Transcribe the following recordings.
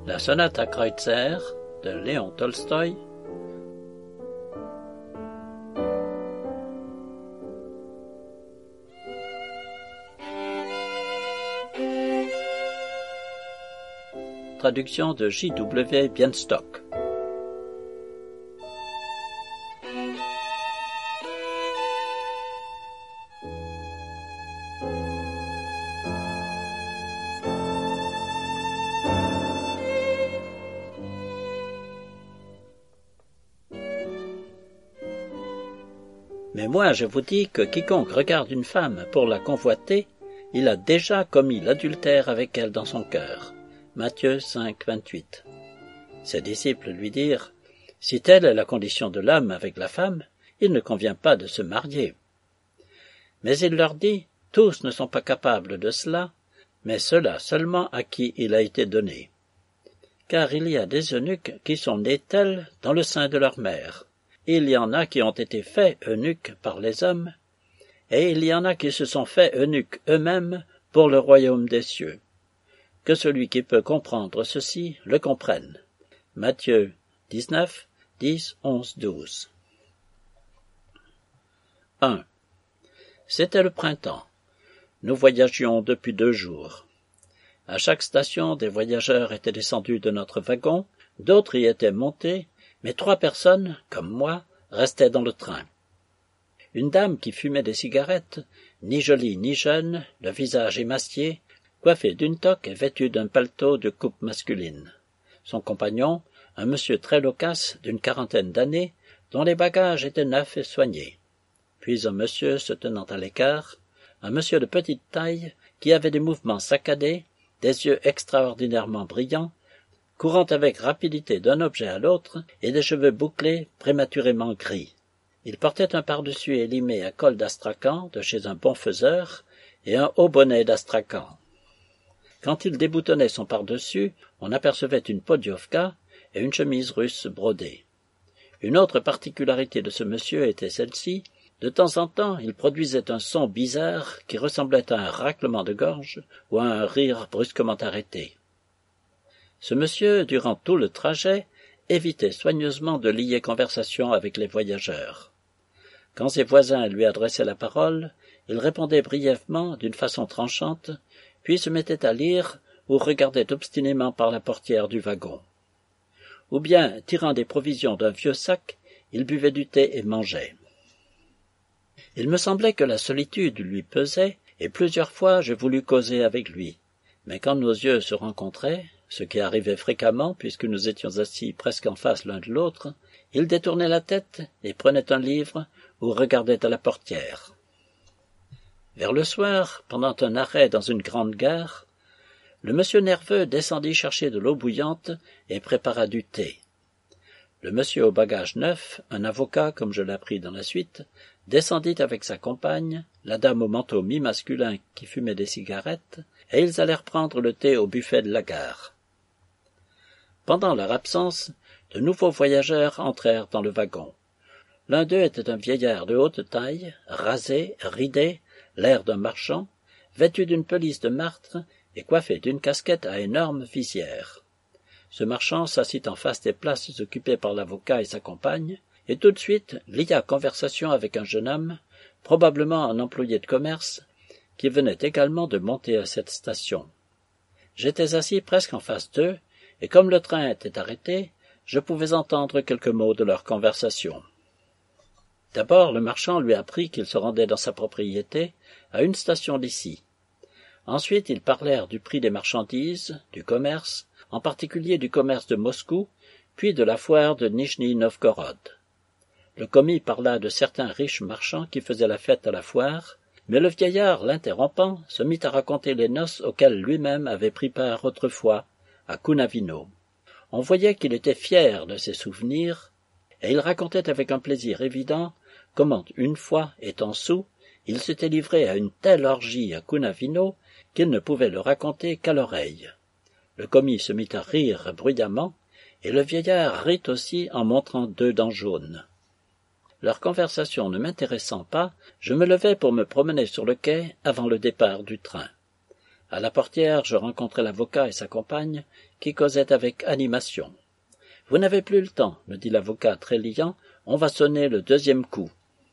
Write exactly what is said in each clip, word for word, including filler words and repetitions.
La sonate à Kreutzer de Léon Tolstoï. Traduction de J W Bienstock. Mais moi je vous dis que quiconque regarde une femme pour la convoiter, il a déjà commis l'adultère avec elle dans son cœur. Matthieu cinq, vingt-huit. Ses disciples lui dirent, « Si telle est la condition de l'homme avec la femme, il ne convient pas de se marier. » Mais il leur dit, « Tous ne sont pas capables de cela, mais ceux-là seulement à qui il a été donné. Car il y a des eunuques qui sont nés tels dans le sein de leur mère. Il y en a qui ont été faits eunuques par les hommes, et il y en a qui se sont faits eunuques eux-mêmes pour le royaume des cieux. Que celui qui peut comprendre ceci le comprenne. » Matthieu dix-neuf, dix, onze, douze. un. C'était le printemps. Nous voyagions depuis deux jours. À chaque station, des voyageurs étaient descendus de notre wagon, d'autres y étaient montés, mais trois personnes, comme moi, restaient dans le train. Une dame qui fumait des cigarettes, ni jolie ni jeune, le visage émacié, coiffée d'une toque et vêtue d'un paletot de coupe masculine. Son compagnon, un monsieur très loquace d'une quarantaine d'années, dont les bagages étaient neufs et soignés. Puis un monsieur se tenant à l'écart, un monsieur de petite taille, qui avait des mouvements saccadés, des yeux extraordinairement brillants, courant avec rapidité d'un objet à l'autre, et des cheveux bouclés prématurément gris. Il portait un pardessus élimé à col d'astrakan de chez un bon faiseur, et un haut bonnet d'astrakan. Quand il déboutonnait son pardessus, on apercevait une podiovka et une chemise russe brodée. Une autre particularité de ce monsieur était celle-ci, de temps en temps il produisait un son bizarre qui ressemblait à un raclement de gorge ou à un rire brusquement arrêté. Ce monsieur, durant tout le trajet, évitait soigneusement de lier conversation avec les voyageurs. Quand ses voisins lui adressaient la parole, il répondait brièvement, d'une façon tranchante, puis se mettait à lire ou regardait obstinément par la portière du wagon. Ou bien, tirant des provisions d'un vieux sac, il buvait du thé et mangeait. Il me semblait que la solitude lui pesait, et plusieurs fois je voulus causer avec lui. Mais quand nos yeux se rencontraient, ce qui arrivait fréquemment puisque nous étions assis presque en face l'un de l'autre, il détournait la tête et prenait un livre ou regardait à la portière. Vers le soir, pendant un arrêt dans une grande gare, le monsieur nerveux descendit chercher de l'eau bouillante et prépara du thé. Le monsieur au bagage neuf, un avocat comme je l'appris dans la suite, descendit avec sa compagne, la dame au manteau mi-masculin qui fumait des cigarettes, et ils allèrent prendre le thé au buffet de la gare. Pendant leur absence, de nouveaux voyageurs entrèrent dans le wagon. L'un d'eux était un vieillard de haute taille, rasé, ridé, l'air d'un marchand, vêtu d'une pelisse de martre et coiffé d'une casquette à énorme visière. Ce marchand s'assit en face des places occupées par l'avocat et sa compagne, et tout de suite lia conversation avec un jeune homme, probablement un employé de commerce, qui venait également de monter à cette station. J'étais assis presque en face d'eux, et comme le train était arrêté, je pouvais entendre quelques mots de leur conversation. D'abord, le marchand lui apprit qu'il se rendait dans sa propriété, à une station d'ici. Ensuite, ils parlèrent du prix des marchandises, du commerce, en particulier du commerce de Moscou, puis de la foire de Nijni-Novgorod. Le commis parla de certains riches marchands qui faisaient la fête à la foire, mais le vieillard, l'interrompant, se mit à raconter les noces auxquelles lui-même avait pris part autrefois, à Kounavino. On voyait qu'il était fier de ses souvenirs, et il racontait avec un plaisir évident comment, une fois, étant soûl, il s'était livré à une telle orgie à Kounavino qu'il ne pouvait le raconter qu'à l'oreille. Le commis se mit à rire bruyamment, et le vieillard rit aussi en montrant deux dents jaunes. Leur conversation ne m'intéressant pas, je me levai pour me promener sur le quai avant le départ du train. À la portière, je rencontrai l'avocat et sa compagne, qui causaient avec animation. « Vous n'avez plus le temps, me dit l'avocat très liant, on va sonner le deuxième coup. »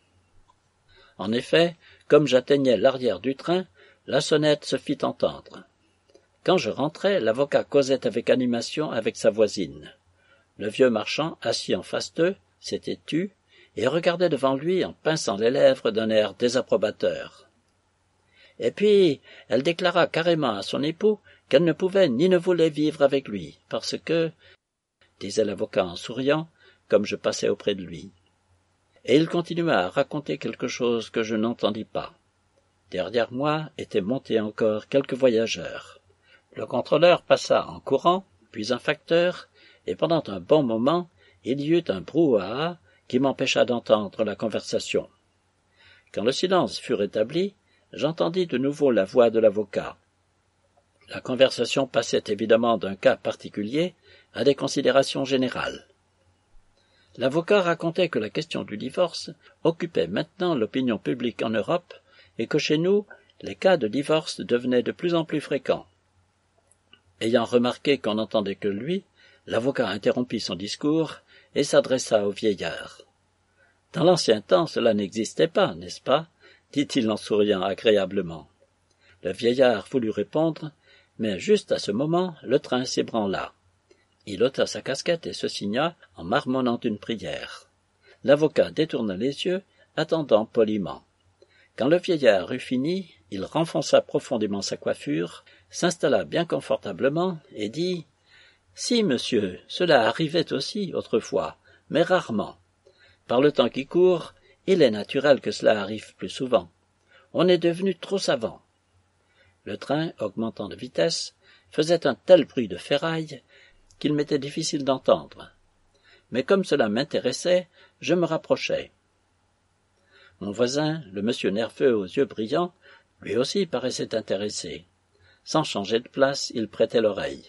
En effet, comme j'atteignais l'arrière du train, la sonnette se fit entendre. Quand je rentrai, l'avocat causait avec animation avec sa voisine. Le vieux marchand, assis en face d'eux, s'était tu et regardait devant lui en pinçant les lèvres d'un air désapprobateur. Et puis, elle déclara carrément à son époux qu'elle ne pouvait ni ne voulait vivre avec lui, parce que, disait l'avocat en souriant, comme je passais auprès de lui. Et il continua à raconter quelque chose que je n'entendis pas. Derrière moi étaient montés encore quelques voyageurs. Le contrôleur passa en courant, puis un facteur, et pendant un bon moment, il y eut un brouhaha qui m'empêcha d'entendre la conversation. Quand le silence fut rétabli, j'entendis de nouveau la voix de l'avocat. La conversation passait évidemment d'un cas particulier à des considérations générales. L'avocat racontait que la question du divorce occupait maintenant l'opinion publique en Europe et que chez nous, les cas de divorce devenaient de plus en plus fréquents. Ayant remarqué qu'on n'entendait que lui, l'avocat interrompit son discours et s'adressa au vieillard. « Dans l'ancien temps, cela n'existait pas, n'est-ce pas ?» dit-il en souriant agréablement. Le vieillard voulut répondre, mais juste à ce moment, le train s'ébranla. Il ôta sa casquette et se signa en marmonnant une prière. L'avocat détourna les yeux, attendant poliment. Quand le vieillard eut fini, il renfonça profondément sa coiffure, s'installa bien confortablement et dit « Si, monsieur, cela arrivait aussi autrefois, mais rarement. Par le temps qui court, il est naturel que cela arrive plus souvent. On est devenu trop savant. » Le train, augmentant de vitesse, faisait un tel bruit de ferraille qu'il m'était difficile d'entendre. Mais comme cela m'intéressait, je me rapprochai. Mon voisin, le monsieur nerveux aux yeux brillants, lui aussi paraissait intéressé. Sans changer de place, il prêtait l'oreille.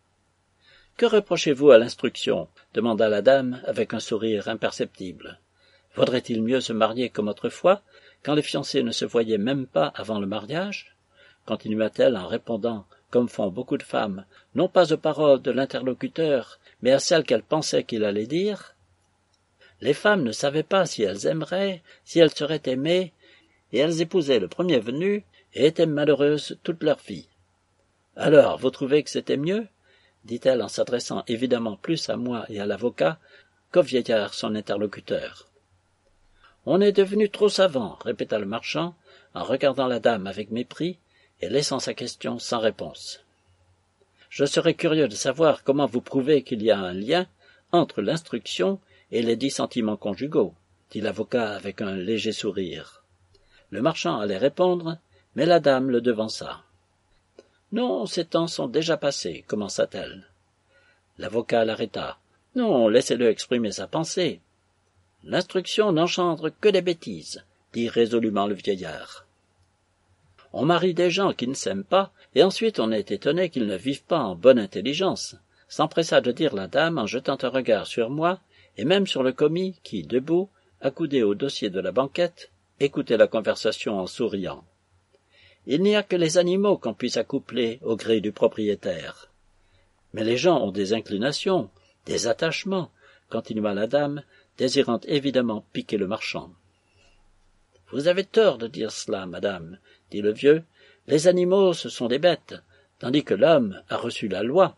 « Que reprochez-vous à l'instruction » demanda la dame avec un sourire imperceptible. « Vaudrait-il mieux se marier comme autrefois, quand les fiancés ne se voyaient même pas avant le mariage ?» continua-t-elle en répondant, comme font beaucoup de femmes, non pas aux paroles de l'interlocuteur, mais à celles qu'elles pensaient qu'il allait dire. Les femmes ne savaient pas si elles aimeraient, si elles seraient aimées, et elles épousaient le premier venu et étaient malheureuses toute leur vie. « Alors, vous trouvez que c'était mieux ?» dit-elle en s'adressant évidemment plus à moi et à l'avocat qu'au vieillard son interlocuteur. « On est devenu trop savant, répéta le marchand, en regardant la dame avec mépris et laissant sa question sans réponse. « Je serais curieux de savoir comment vous prouvez qu'il y a un lien entre l'instruction et les dix sentiments conjugaux, dit l'avocat avec un léger sourire. Le marchand allait répondre, mais la dame le devança. « Non, ces temps sont déjà passés, commença-t-elle. L'avocat l'arrêta. « Non, laissez-le exprimer sa pensée. »« L'instruction n'engendre que des bêtises, » dit résolument le vieillard. « On marie des gens qui ne s'aiment pas, et ensuite on est étonné qu'ils ne vivent pas en bonne intelligence, » s'empressa de dire la dame en jetant un regard sur moi, et même sur le commis qui, debout, accoudé au dossier de la banquette, écoutait la conversation en souriant. Il n'y a que les animaux qu'on puisse accoupler au gré du propriétaire. Mais les gens ont des inclinations, des attachements, continua la dame, désirant évidemment piquer le marchand. « Vous avez tort de dire cela, madame, dit le vieux. Les animaux, ce sont des bêtes, tandis que l'homme a reçu la loi.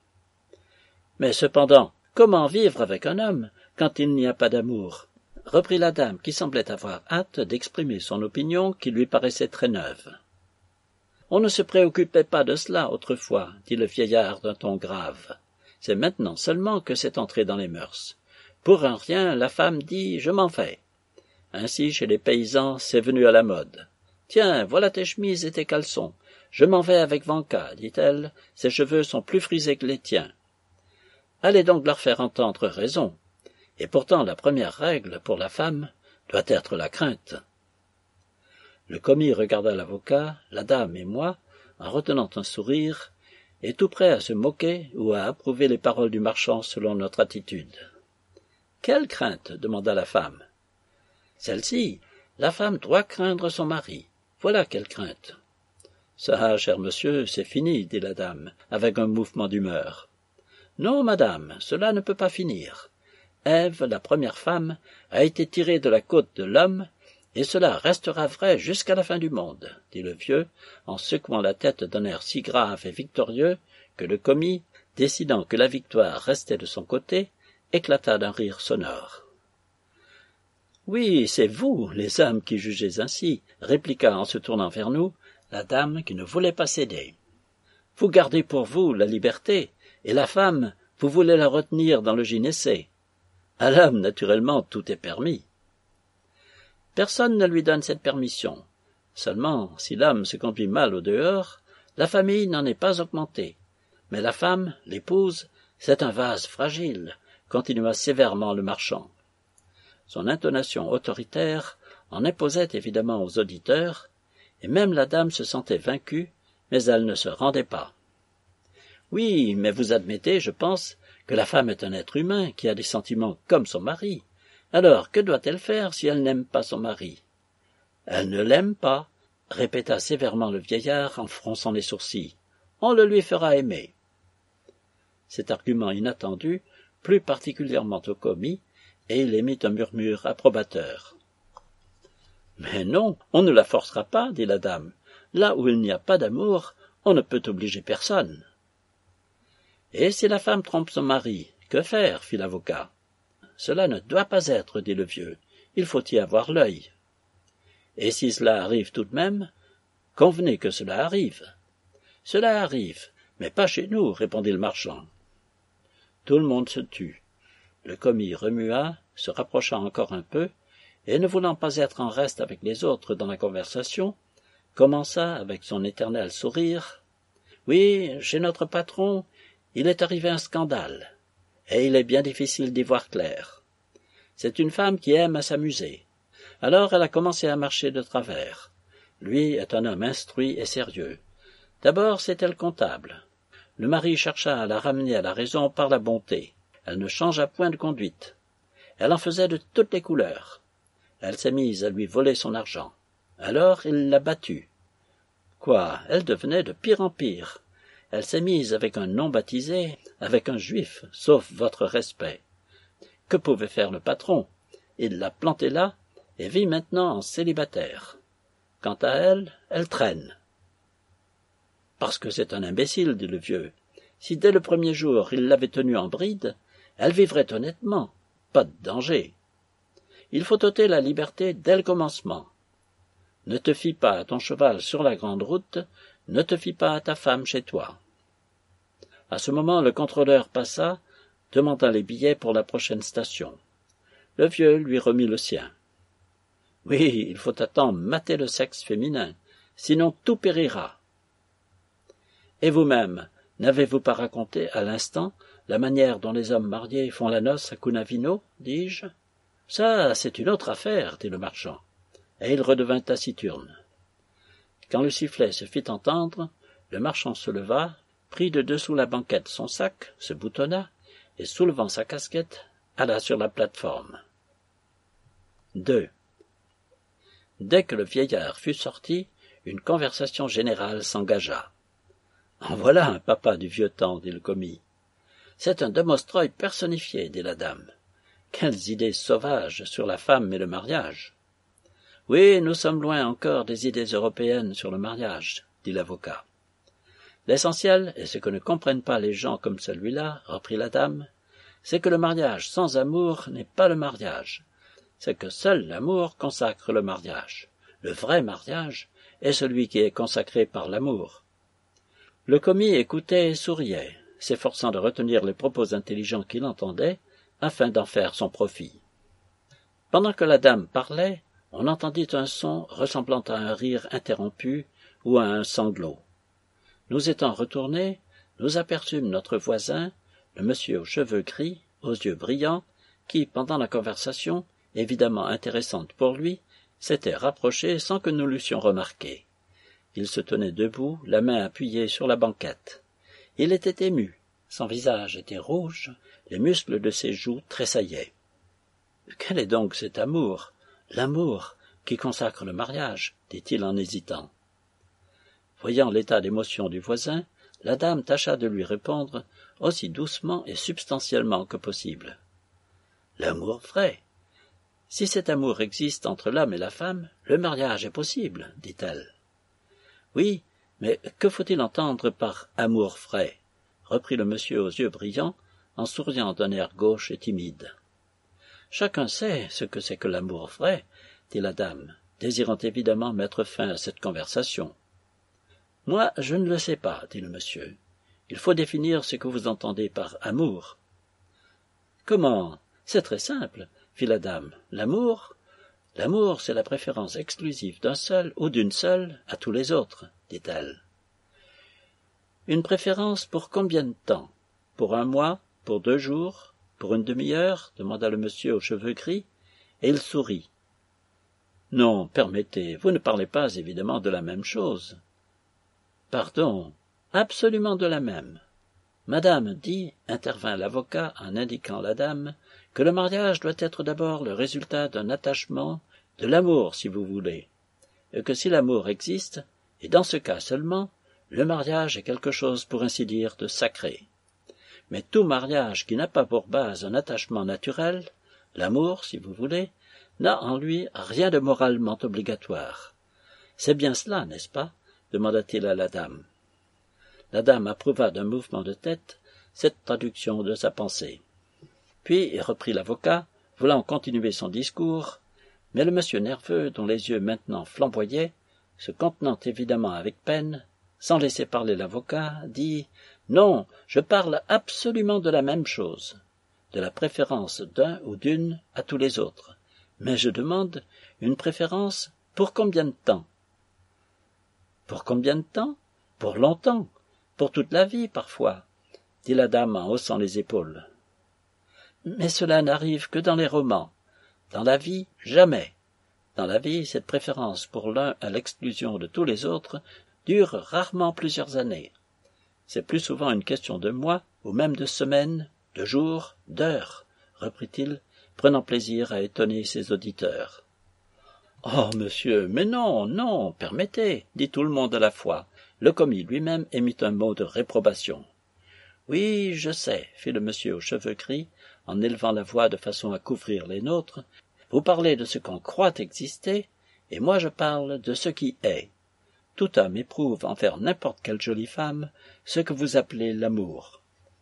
Mais cependant, comment vivre avec un homme quand il n'y a pas d'amour ?» reprit la dame qui semblait avoir hâte d'exprimer son opinion qui lui paraissait très neuve. « On ne se préoccupait pas de cela autrefois, dit le vieillard d'un ton grave. C'est maintenant seulement que c'est entré dans les mœurs. Pour un rien, la femme dit « je m'en vais ». Ainsi, chez les paysans, c'est venu à la mode. « Tiens, voilà tes chemises et tes caleçons. Je m'en vais avec Vanka, dit-elle, ses cheveux sont plus frisés que les tiens. Allez donc leur faire entendre raison. Et pourtant, la première règle pour la femme doit être la crainte. » Le commis regarda l'avocat, la dame et moi, en retenant un sourire, et tout prêt à se moquer ou à approuver les paroles du marchand selon notre attitude. « Quelle crainte ?» demanda la femme. « Celle-ci, la femme doit craindre son mari. Voilà quelle crainte. » Ça, cher monsieur, c'est fini, dit la dame, avec un mouvement d'humeur. Non, madame, cela ne peut pas finir. Ève, la première femme, a été tirée de la côte de l'homme, et cela restera vrai jusqu'à la fin du monde, dit le vieux, en secouant la tête d'un air si grave et victorieux que le commis, décidant que la victoire restait de son côté, éclata d'un rire sonore. « Oui, c'est vous, les hommes, qui jugez ainsi, » répliqua en se tournant vers nous la dame qui ne voulait pas céder. « Vous gardez pour vous la liberté, et la femme, vous voulez la retenir dans le gynécée. À l'homme, naturellement, tout est permis. » Personne ne lui donne cette permission. Seulement, si l'homme se conduit mal au dehors, la famille n'en est pas augmentée. Mais la femme, l'épouse, c'est un vase fragile, continua sévèrement le marchand. Son intonation autoritaire en imposait évidemment aux auditeurs, et même la dame se sentait vaincue, mais elle ne se rendait pas. Oui, mais vous admettez, je pense, que la femme est un être humain qui a des sentiments comme son mari. Alors, que doit-elle faire si elle n'aime pas son mari? Elle ne l'aime pas, répéta sévèrement le vieillard en fronçant les sourcils. On le lui fera aimer. Cet argument inattendu plut particulièrement au commis, et il émit un murmure approbateur. « Mais non, on ne la forcera pas, dit la dame. Là où il n'y a pas d'amour, on ne peut obliger personne. » « Et si la femme trompe son mari, que faire? Fit l'avocat. « Cela ne doit pas être, dit le vieux. Il faut y avoir l'œil. Et si cela arrive tout de même, convenez que cela arrive. Cela arrive, mais pas chez nous, répondit le marchand. Tout le monde se tut. Le commis remua, se rapprocha encore un peu, et ne voulant pas être en reste avec les autres dans la conversation, commença avec son éternel sourire. « Oui, chez notre patron, il est arrivé un scandale, et il est bien difficile d'y voir clair. C'est une femme qui aime à s'amuser. Alors elle a commencé à marcher de travers. Lui est un homme instruit et sérieux. D'abord c'était le comptable. Le mari chercha à la ramener à la raison par la bonté. Elle ne changea point de conduite. Elle en faisait de toutes les couleurs. Elle s'est mise à lui voler son argent. Alors il l'a battue. Quoi, elle devenait de pire en pire. Elle s'est mise avec un non-baptisé, avec un juif, sauf votre respect. Que pouvait faire le patron? Il l'a plantée là, et vit maintenant en célibataire. Quant à elle, elle traîne. Parce que c'est un imbécile, dit le vieux. Si dès le premier jour il l'avait tenue en bride, elle vivrait honnêtement, pas de danger. Il faut ôter la liberté dès le commencement. Ne te fie pas à ton cheval sur la grande route, ne te fie pas à ta femme chez toi. À ce moment, le contrôleur passa, demanda les billets pour la prochaine station. Le vieux lui remit le sien. Oui, il faut attendre mater le sexe féminin, sinon tout périra. Et vous-même, n'avez-vous pas raconté à l'instant la manière dont les hommes mariés font la noce à Cunavino, dis-je? Ça, c'est une autre affaire, dit le marchand, et il redevint taciturne. Quand le sifflet se fit entendre, le marchand se leva, prit de dessous la banquette son sac, se boutonna, et soulevant sa casquette, alla sur la plate-forme. deux. Dès que le vieillard fut sorti, une conversation générale s'engagea. « En voilà un papa du vieux temps, dit le commis. C'est un Demostroï personnifié, dit la dame. Quelles idées sauvages sur la femme et le mariage! Oui, nous sommes loin encore des idées européennes sur le mariage, dit l'avocat. L'essentiel, et ce que ne comprennent pas les gens comme celui-là, reprit la dame, c'est que le mariage sans amour n'est pas le mariage. C'est que seul l'amour consacre le mariage. Le vrai mariage est celui qui est consacré par l'amour. Le commis écoutait et souriait, s'efforçant de retenir les propos intelligents qu'il entendait, afin d'en faire son profit. Pendant que la dame parlait, on entendit un son ressemblant à un rire interrompu ou à un sanglot. Nous étant retournés, nous aperçûmes notre voisin, le monsieur aux cheveux gris, aux yeux brillants, qui, pendant la conversation, évidemment intéressante pour lui, s'était rapproché sans que nous l'eussions remarqué. Il se tenait debout, la main appuyée sur la banquette. Il était ému, son visage était rouge, les muscles de ses joues tressaillaient. Quel est donc cet amour, l'amour qui consacre le mariage, dit-il en hésitant. Voyant l'état d'émotion du voisin, la dame tâcha de lui répondre aussi doucement et substantiellement que possible. « L'amour vrai. Si cet amour existe entre l'homme et la femme, le mariage est possible, dit-elle. « Oui, mais que faut-il entendre par amour vrai ?» reprit le monsieur aux yeux brillants, en souriant d'un air gauche et timide. « Chacun sait ce que c'est que l'amour vrai, » dit la dame, désirant évidemment mettre fin à cette conversation. « Moi, je ne le sais pas, » dit le monsieur. « Il faut définir ce que vous entendez par amour. »« Comment ? C'est très simple, » fit la dame. « L'amour ? L'amour, c'est la préférence exclusive d'un seul ou d'une seule à tous les autres, » dit-elle. « Une préférence pour combien de temps ? Pour un mois ? Pour deux jours ? Pour une demi-heure ? demanda le monsieur aux cheveux gris, et il sourit. « Non, permettez, vous ne parlez pas évidemment de la même chose. »« Pardon, absolument de la même. »« Madame dit, intervint l'avocat en indiquant la dame, que le mariage doit être d'abord le résultat d'un attachement, de l'amour si vous voulez, et que si l'amour existe, et dans ce cas seulement, le mariage est quelque chose pour ainsi dire de sacré. Mais tout mariage qui n'a pas pour base un attachement naturel, l'amour si vous voulez, n'a en lui rien de moralement obligatoire. C'est bien cela, n'est-ce pas ? demanda-t-il à la dame. La dame approuva d'un mouvement de tête cette traduction de sa pensée. Puis, reprit l'avocat, voulant continuer son discours, mais le monsieur nerveux, dont les yeux maintenant flamboyaient, se contenant évidemment avec peine, sans laisser parler l'avocat, dit « Non, je parle absolument de la même chose, de la préférence d'un ou d'une à tous les autres, mais je demande une préférence pour combien de temps ?»« Pour combien de temps ? Pour longtemps, pour toute la vie parfois, » dit la dame en haussant les épaules. « Mais cela n'arrive que dans les romans. Dans la vie, jamais. Dans la vie, cette préférence pour l'un à l'exclusion de tous les autres dure rarement plusieurs années. C'est plus souvent une question de mois, ou même de semaines, de jours, d'heures, reprit-il, prenant plaisir à étonner ses auditeurs. « Oh, monsieur, mais non, non, permettez, dit tout le monde à la fois. Le commis lui-même émit un mot de réprobation. « Oui, je sais, fit le monsieur aux cheveux gris, en élevant la voix de façon à couvrir les nôtres. Vous parlez de ce qu'on croit exister, et moi je parle de ce qui est. Tout homme éprouve envers n'importe quelle jolie femme ce que vous appelez l'amour. »«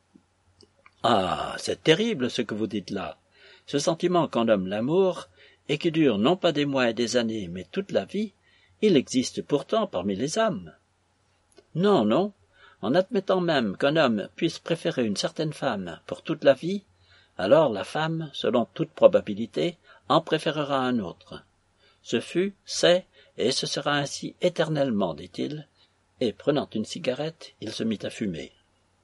Ah, c'est terrible ce que vous dites là. Ce sentiment qu'on nomme l'amour, et qui dure non pas des mois et des années, mais toute la vie, il existe pourtant parmi les hommes. »« Non, non. En admettant même qu'un homme puisse préférer une certaine femme pour toute la vie, alors la femme, selon toute probabilité, en préférera un autre. Ce fut, c'est, et ce sera ainsi éternellement, dit-il, et prenant une cigarette, il se mit à fumer.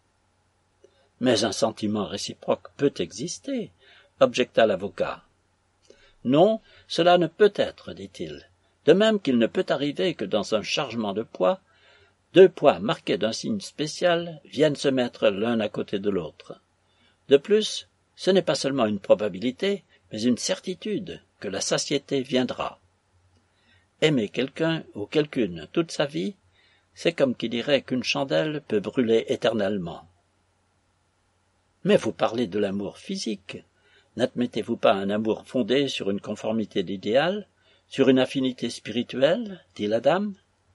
« Mais un sentiment réciproque peut exister, » objecta l'avocat. « Non, cela ne peut être, dit-il, de même qu'il ne peut arriver que dans un chargement de poids, deux poids marqués d'un signe spécial viennent se mettre l'un à côté de l'autre. De plus, ce n'est pas seulement une probabilité, mais une certitude que la satiété viendra. Aimer quelqu'un ou quelqu'une toute sa vie, c'est comme qui dirait qu'une chandelle peut brûler éternellement. Mais vous parlez de l'amour physique. N'admettez-vous pas un amour fondé sur une conformité d'idéal, sur une affinité spirituelle, dit la dame.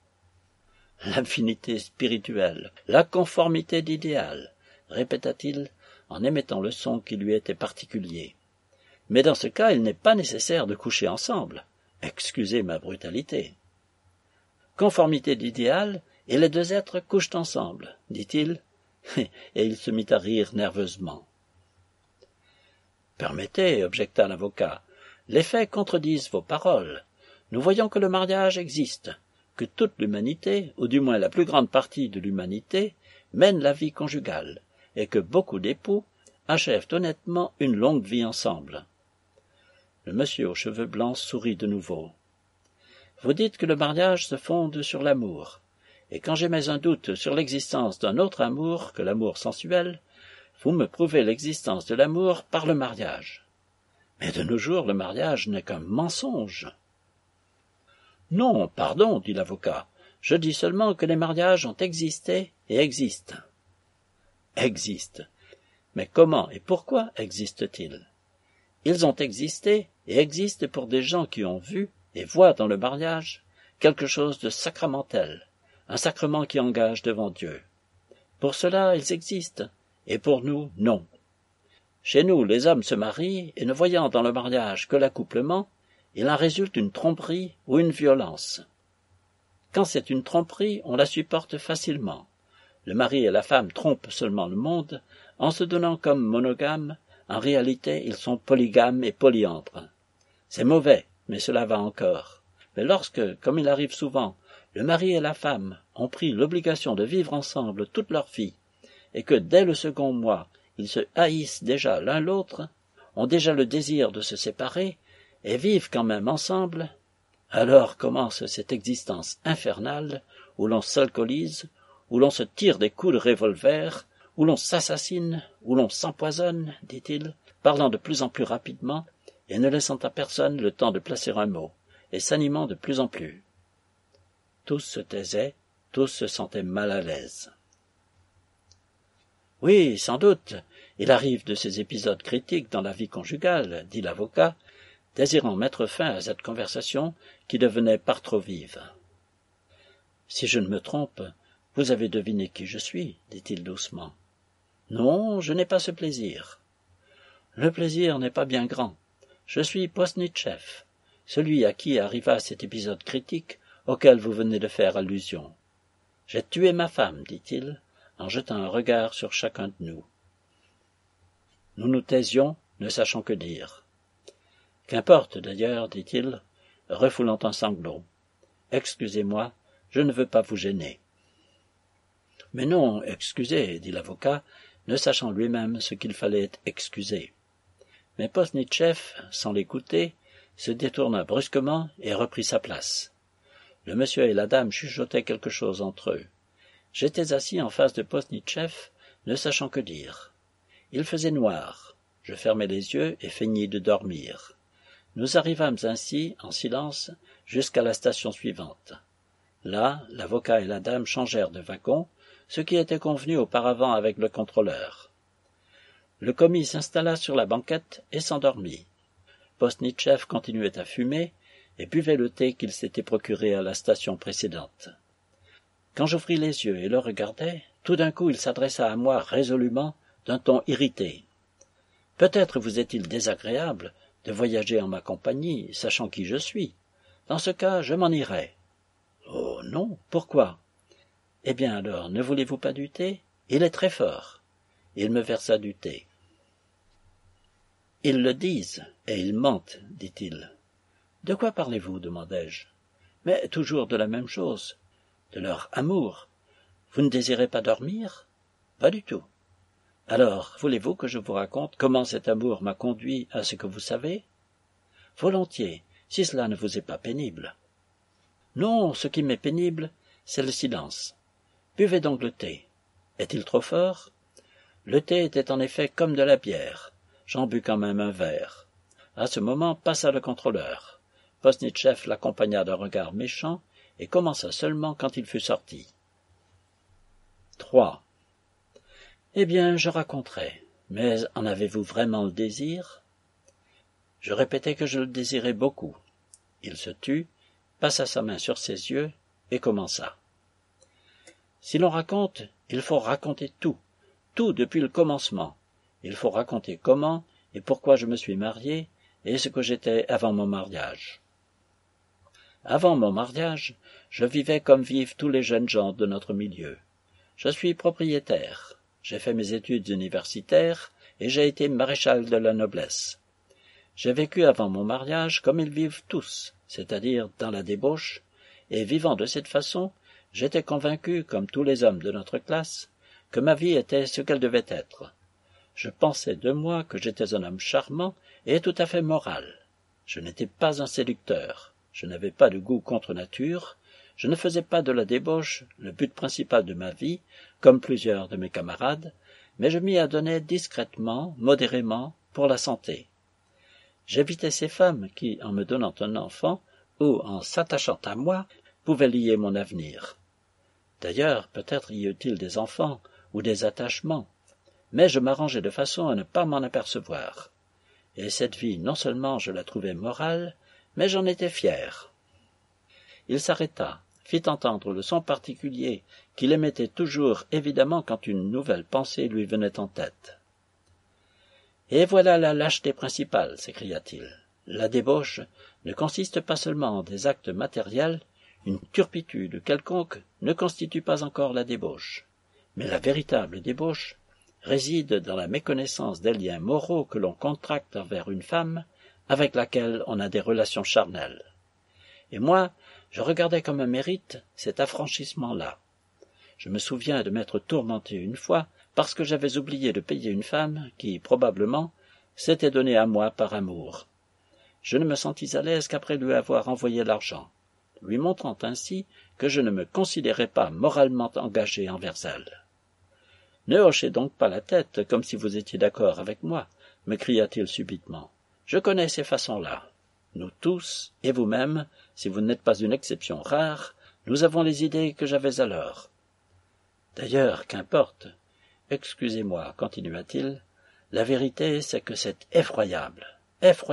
L'affinité spirituelle, la conformité d'idéal, répéta-t-il en émettant le son qui lui était particulier. Mais dans ce cas, il n'est pas nécessaire de coucher ensemble. Excusez ma brutalité. Conformité d'idéal, et les deux êtres couchent ensemble, dit-il, et il se mit à rire nerveusement. Permettez, objecta l'avocat, les faits contredisent vos paroles. Nous voyons que le mariage existe, que toute l'humanité, ou du moins la plus grande partie de l'humanité, mène la vie conjugale, et que beaucoup d'époux achèvent honnêtement une longue vie ensemble. Le monsieur aux cheveux blancs sourit de nouveau. Vous dites que le mariage se fonde sur l'amour, et quand j'émets un doute sur l'existence d'un autre amour que l'amour sensuel, vous me prouvez l'existence de l'amour par le mariage. Mais de nos jours, le mariage n'est qu'un mensonge. Non, pardon, dit l'avocat, Je dis seulement que les mariages ont existé et existent. Existent. Mais comment et pourquoi existent-ils? Ils ont existé et existent pour des gens qui ont vu et voient dans le mariage quelque chose de sacramentel, un sacrement qui engage devant Dieu. Pour cela, ils existent, et pour nous, non. Chez nous, les hommes se marient, et ne voyant dans le mariage que l'accouplement, il en résulte une tromperie ou une violence. Quand c'est une tromperie, on la supporte facilement. Le mari et la femme trompent seulement le monde, en se donnant comme monogames, en réalité ils sont polygames et polyandres. C'est mauvais, mais cela va encore. Mais lorsque, comme il arrive souvent, le mari et la femme ont pris l'obligation de vivre ensemble toute leur vie, et que dès le second mois, ils se haïssent déjà l'un l'autre, ont déjà le désir de se séparer, et vivent quand même ensemble, alors commence cette existence infernale où l'on s'alcoolise, où l'on se tire des coups de revolver, où l'on s'assassine, où l'on s'empoisonne, dit-il, parlant de plus en plus rapidement et ne laissant à personne le temps de placer un mot, et s'animant de plus en plus. Tous se taisaient, tous se sentaient mal à l'aise. « Oui, sans doute, il arrive de ces épisodes critiques dans la vie conjugale, » dit l'avocat, désirant mettre fin à cette conversation qui devenait par trop vive. « Si je ne me trompe, vous avez deviné qui je suis, dit-il doucement. « Non, je n'ai pas ce plaisir. »« Le plaisir n'est pas bien grand. Je suis Posnitchev, celui à qui arriva cet épisode critique auquel vous venez de faire allusion. J'ai tué ma femme, dit-il, en jetant un regard sur chacun de nous. Nous nous taisions, ne sachant que dire. « Qu'importe, d'ailleurs, dit-il, refoulant un sanglot. « Excusez-moi, je ne veux pas vous gêner. »« Mais non, excusez, dit l'avocat, ne sachant lui-même ce qu'il fallait excuser. Mais Posnitchev, sans l'écouter, se détourna brusquement et reprit sa place. Le monsieur et la dame chuchotaient quelque chose entre eux. J'étais assis en face de Posnitchev, ne sachant que dire. Il faisait noir. Je fermai les yeux et feignis de dormir. Nous arrivâmes ainsi, en silence, jusqu'à la station suivante. Là, l'avocat et la dame changèrent de wagon, ce qui était convenu auparavant avec le contrôleur. Le commis s'installa sur la banquette et s'endormit. Posnitchev continuait à fumer et buvait le thé qu'il s'était procuré à la station précédente. Quand j'ouvris les yeux et le regardai, tout d'un coup il s'adressa à moi résolument, d'un ton irrité. « Peut-être vous est-il désagréable de voyager en ma compagnie, sachant qui je suis. Dans ce cas, je m'en irai. »« Oh non, pourquoi ?»« Eh bien alors, ne voulez-vous pas du thé ? Il est très fort. » Il me versa du thé. « Ils le disent, et ils mentent, dit-il. »« De quoi parlez-vous ? demandai-je. »« Mais toujours de la même chose. De leur amour. Vous ne désirez pas dormir ? Pas du tout. Alors, voulez-vous que je vous raconte comment cet amour m'a conduit à ce que vous savez ? Volontiers, si cela ne vous est pas pénible. Non, ce qui m'est pénible, c'est le silence. Buvez donc le thé. Est-il trop fort ? Le thé était en effet comme de la bière. J'en bus quand même un verre. À ce moment passa le contrôleur. Posnitchev l'accompagna d'un regard méchant et commença seulement quand il fut sorti. trois. Eh bien, je raconterai. Mais en avez-vous vraiment le désir ? Je répétai que je le désirais beaucoup. Il se tut, passa sa main sur ses yeux et commença. Si l'on raconte, il faut raconter tout, tout depuis le commencement. Il faut raconter comment et pourquoi je me suis marié et ce que j'étais avant mon mariage. Avant mon mariage, je vivais comme vivent tous les jeunes gens de notre milieu. Je suis propriétaire. J'ai fait mes études universitaires et j'ai été maréchal de la noblesse. J'ai vécu avant mon mariage comme ils vivent tous, c'est-à-dire dans la débauche, et vivant de cette façon, j'étais convaincu, comme tous les hommes de notre classe, que ma vie était ce qu'elle devait être. Je pensais de moi que j'étais un homme charmant et tout à fait moral. Je n'étais pas un séducteur, je n'avais pas de goût contre nature, je ne faisais pas de la débauche le but principal de ma vie, comme plusieurs de mes camarades, mais je m'y adonnais discrètement, modérément, pour la santé. J'évitais ces femmes qui, en me donnant un enfant, ou en s'attachant à moi, pouvait lier mon avenir. D'ailleurs, peut-être y eut-il des enfants ou des attachements, mais je m'arrangeais de façon à ne pas m'en apercevoir. Et cette vie, non seulement je la trouvais morale, mais j'en étais fier. Il s'arrêta, fit entendre le son particulier qu'il émettait toujours évidemment quand une nouvelle pensée lui venait en tête. « Et voilà la lâcheté principale, s'écria-t-il. La débauche ne consiste pas seulement en des actes matériels, une turpitude quelconque ne constitue pas encore la débauche, mais la véritable débauche réside dans la méconnaissance des liens moraux que l'on contracte envers une femme avec laquelle on a des relations charnelles. Et moi, je regardais comme un mérite cet affranchissement-là. Je me souviens de m'être tourmenté une fois parce que j'avais oublié de payer une femme qui, probablement, s'était donnée à moi par amour. Je ne me sentis à l'aise qu'après lui avoir envoyé l'argent, lui montrant ainsi que je ne me considérais pas moralement engagé envers elle. « Ne hochez donc pas la tête comme si vous étiez d'accord avec moi, » me cria-t-il subitement. « Je connais ces façons-là. Nous tous, et vous-même, si vous n'êtes pas une exception rare, nous avons les idées que j'avais alors. D'ailleurs, qu'importe. Excusez-moi, continua-t-il, la vérité, c'est que c'est effroyable, effroyable. »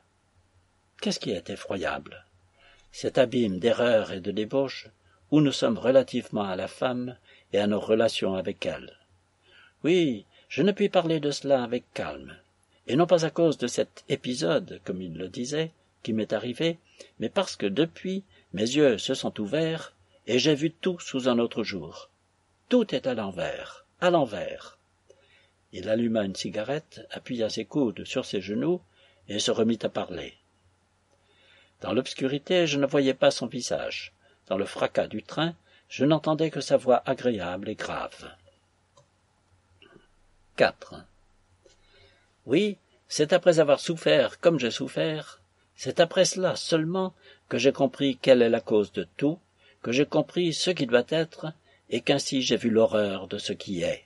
Qu'est-ce qui est effroyable? Cet abîme d'erreur et de débauche où nous sommes relativement à la femme et à nos relations avec elle. Oui, je ne puis parler de cela avec calme, et non pas à cause de cet épisode, comme il le disait, qui m'est arrivé, mais parce que depuis, mes yeux se sont ouverts et j'ai vu tout sous un autre jour. Tout est à l'envers, à l'envers. Il alluma une cigarette, appuya ses coudes sur ses genoux et se remit à parler. Dans l'obscurité, je ne voyais pas son visage. Dans le fracas du train, je n'entendais que sa voix agréable et grave. quatre. Oui, c'est après avoir souffert comme j'ai souffert, c'est après cela seulement que j'ai compris quelle est la cause de tout, que j'ai compris ce qui doit être, et qu'ainsi j'ai vu l'horreur de ce qui est.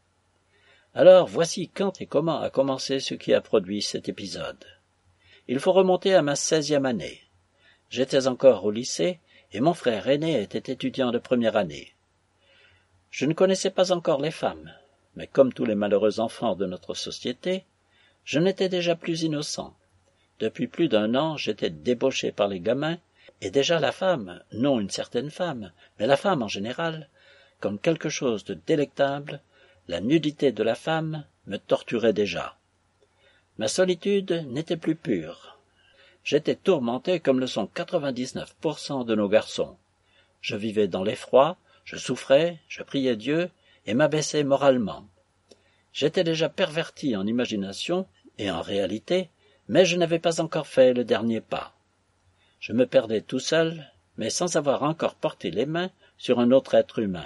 Alors voici quand et comment a commencé ce qui a produit cet épisode. Il faut remonter à ma seizième année. J'étais encore au lycée, et mon frère aîné était étudiant de première année. Je ne connaissais pas encore les femmes, mais comme tous les malheureux enfants de notre société, je n'étais déjà plus innocent. Depuis plus d'un an, j'étais débauché par les gamins, et déjà la femme, non une certaine femme, mais la femme en général, comme quelque chose de délectable, la nudité de la femme me torturait déjà. Ma solitude n'était plus pure. J'étais tourmenté comme le sont quatre-vingt-dix-neuf pour cent de nos garçons. Je vivais dans l'effroi, je souffrais, je priais Dieu, et m'abaissais moralement. J'étais déjà perverti en imagination et en réalité, mais je n'avais pas encore fait le dernier pas. Je me perdais tout seul, mais sans avoir encore porté les mains sur un autre être humain.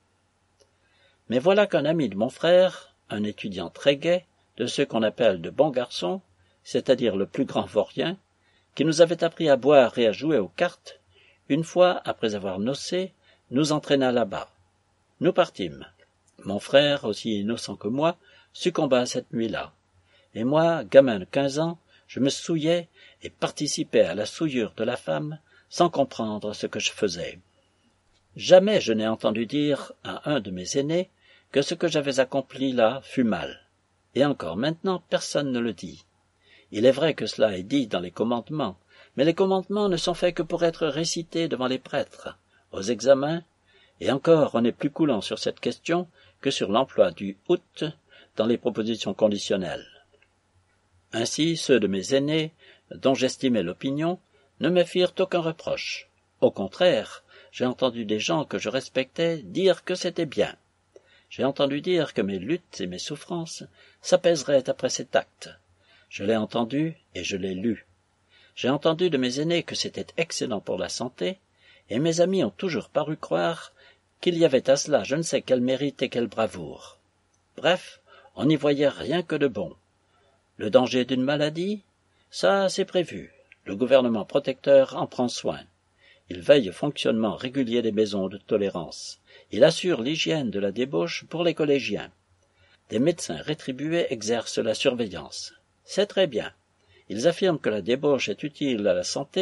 Mais voilà qu'un ami de mon frère, un étudiant très gai, de ceux qu'on appelle de bons garçons, c'est-à-dire le plus grand vaurien, qui nous avait appris à boire et à jouer aux cartes, une fois, après avoir nocé, nous entraîna là-bas. Nous partîmes. Mon frère, aussi innocent que moi, succomba cette nuit-là. Et moi, gamin de quinze ans, je me souillais et participais à la souillure de la femme sans comprendre ce que je faisais. Jamais je n'ai entendu dire à un de mes aînés que ce que j'avais accompli là fut mal. Et encore maintenant, personne ne le dit. Il est vrai que cela est dit dans les commandements, mais les commandements ne sont faits que pour être récités devant les prêtres, aux examens, et encore on est plus coulant sur cette question que sur l'emploi du « out » dans les propositions conditionnelles. Ainsi, ceux de mes aînés, dont j'estimais l'opinion, ne me firent aucun reproche. Au contraire, j'ai entendu des gens que je respectais dire que c'était bien. J'ai entendu dire que mes luttes et mes souffrances s'apaiseraient après cet acte. Je l'ai entendu et je l'ai lu. J'ai entendu de mes aînés que c'était excellent pour la santé, et mes amis ont toujours paru croire qu'il y avait à cela je ne sais quel mérite et quelle bravoure. Bref, on n'y voyait rien que de bon. Le danger d'une maladie, ça c'est prévu. Le gouvernement protecteur en prend soin. Il veille au fonctionnement régulier des maisons de tolérance. Il assure l'hygiène de la débauche pour les collégiens. Des médecins rétribués exercent la surveillance. C'est très bien. Ils affirment que la débauche est utile à la santé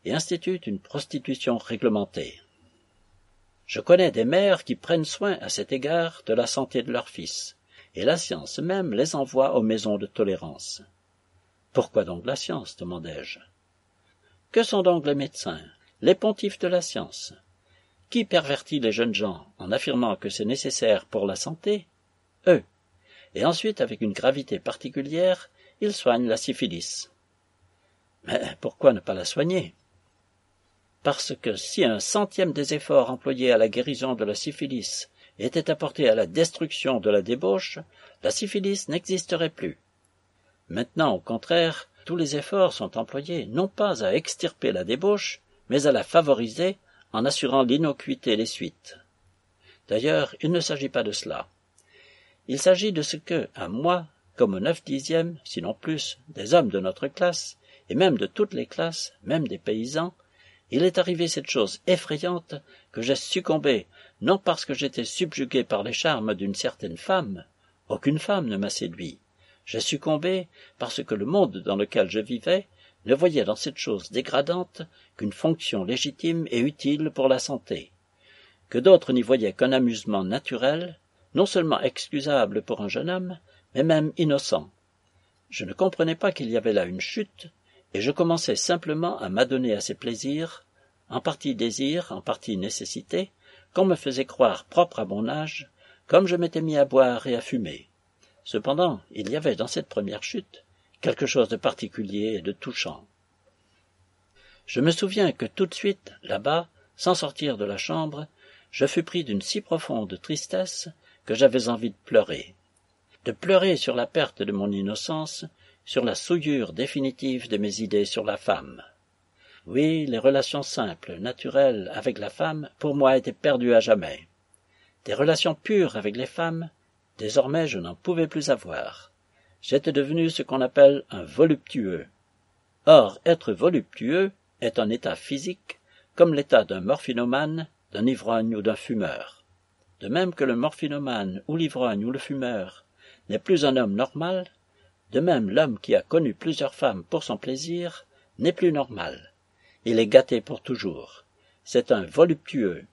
et instituent une prostitution réglementée. Je connais des mères qui prennent soin à cet égard de la santé de leurs fils, et la science même les envoie aux maisons de tolérance. Pourquoi donc la science, demandai-je. Que sont donc les médecins, les pontifes de la science? Qui pervertit les jeunes gens en affirmant que c'est nécessaire pour la santé? Eux. Et ensuite, avec une gravité particulière, ils soignent la syphilis. Mais pourquoi ne pas la soigner? Parce que si un centième des efforts employés à la guérison de la syphilis était apporté à la destruction de la débauche, la syphilis n'existerait plus. Maintenant, au contraire, tous les efforts sont employés non pas à extirper la débauche, mais à la favoriser en assurant l'innocuité des suites. D'ailleurs, il ne s'agit pas de cela. Il s'agit de ce que, à moi, comme aux neuf dixièmes, sinon plus, des hommes de notre classe, et même de toutes les classes, même des paysans, il est arrivé cette chose effrayante que j'ai succombé, non parce que j'étais subjugué par les charmes d'une certaine femme, aucune femme ne m'a séduit, j'ai succombé parce que le monde dans lequel je vivais ne voyait dans cette chose dégradante qu'une fonction légitime et utile pour la santé, que d'autres n'y voyaient qu'un amusement naturel, non seulement excusable pour un jeune homme, mais même innocent. Je ne comprenais pas qu'il y avait là une chute, et je commençais simplement à m'adonner à ces plaisirs, en partie désir, en partie nécessité, qu'on me faisait croire propre à mon âge, comme je m'étais mis à boire et à fumer. Cependant, il y avait dans cette première chute quelque chose de particulier et de touchant. Je me souviens que tout de suite, là-bas, sans sortir de la chambre, je fus pris d'une si profonde tristesse que j'avais envie de pleurer. De pleurer sur la perte de mon innocence, sur la souillure définitive de mes idées sur la femme. Oui, les relations simples, naturelles avec la femme, pour moi étaient perdues à jamais. Des relations pures avec les femmes, désormais je n'en pouvais plus avoir. J'étais devenu ce qu'on appelle un voluptueux. Or, être voluptueux est un état physique, comme l'état d'un morphinomane, d'un ivrogne ou d'un fumeur. De même que le morphinomane ou l'ivrogne ou le fumeur n'est plus un homme normal, de même l'homme qui a connu plusieurs femmes pour son plaisir n'est plus normal. Il est gâté pour toujours. C'est un voluptueux.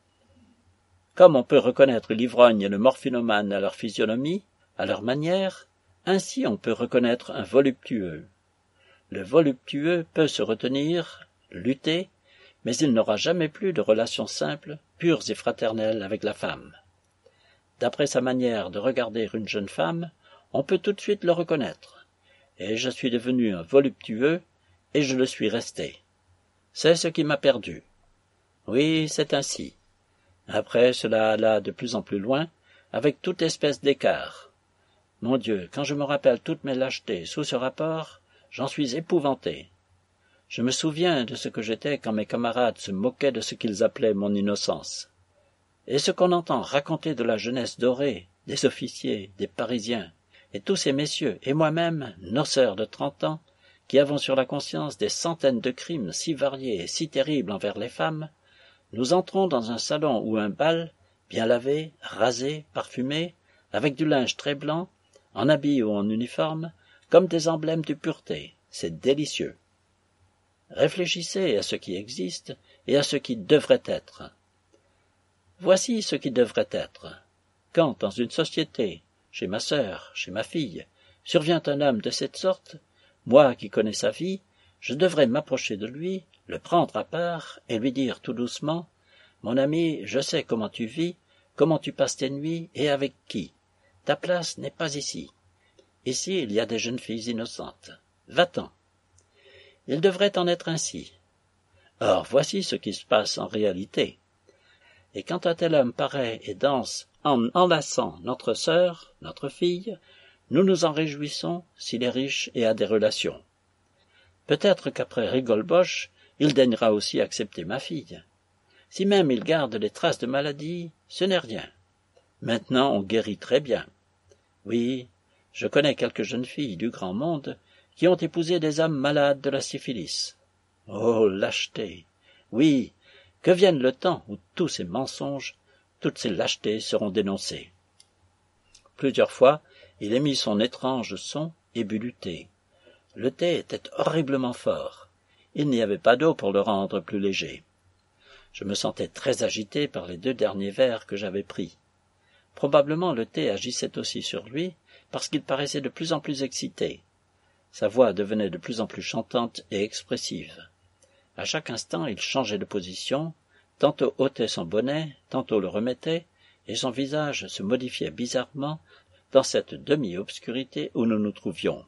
Comme on peut reconnaître l'ivrogne et le morphinomane à leur physionomie, à leur manière, ainsi on peut reconnaître un voluptueux. Le voluptueux peut se retenir, lutter, mais il n'aura jamais plus de relations simples, pures et fraternelles avec la femme. D'après sa manière de regarder une jeune femme, on peut tout de suite le reconnaître. Et je suis devenu un voluptueux, et je le suis resté. C'est ce qui m'a perdu. Oui, c'est ainsi. Après, cela alla de plus en plus loin, avec toute espèce d'écart. Mon Dieu, quand je me rappelle toutes mes lâchetés sous ce rapport, j'en suis épouvanté. Je me souviens de ce que j'étais quand mes camarades se moquaient de ce qu'ils appelaient mon innocence. Et ce qu'on entend raconter de la jeunesse dorée, des officiers, des Parisiens, et tous ces messieurs, et moi-même, noceurs de trente ans, qui avons sur la conscience des centaines de crimes si variés et si terribles envers les femmes, nous entrons dans un salon ou un bal, bien lavé, rasé, parfumé, avec du linge très blanc, en habit ou en uniforme, comme des emblèmes de pureté. C'est délicieux. Réfléchissez à ce qui existe et à ce qui devrait être. Voici ce qui devrait être. Quand, dans une société, chez ma sœur, chez ma fille, survient un homme de cette sorte, moi qui connais sa vie, je devrais m'approcher de lui, le prendre à part et lui dire tout doucement « Mon ami, je sais comment tu vis, comment tu passes tes nuits et avec qui. Ta place n'est pas ici. Ici, il y a des jeunes filles innocentes. Va-t'en. » Il devrait en être ainsi. Or, voici ce qui se passe en réalité. Et quand un tel homme paraît et danse en enlaçant notre sœur, notre fille, nous nous en réjouissons s'il est riche et a des relations. Peut-être qu'après Rigolboche, il daignera aussi accepter ma fille. Si même il garde les traces de maladie, ce n'est rien. Maintenant on guérit très bien. Oui, je connais quelques jeunes filles du grand monde qui ont épousé des hommes malades de la syphilis. Oh, lâcheté! Oui, que vienne le temps où tous ces mensonges, toutes ces lâchetés seront dénoncées. Plusieurs fois, il émit son étrange son et but du thé. Le thé était horriblement fort. il n'y avait pas d'eau pour le rendre plus léger. Je me sentais très agité par les deux derniers verres que j'avais pris. Probablement le thé agissait aussi sur lui, parce qu'il paraissait de plus en plus excité. Sa voix devenait de plus en plus chantante et expressive. À chaque instant, il changeait de position, tantôt ôtait son bonnet, tantôt le remettait, et son visage se modifiait bizarrement dans cette demi-obscurité où nous nous trouvions.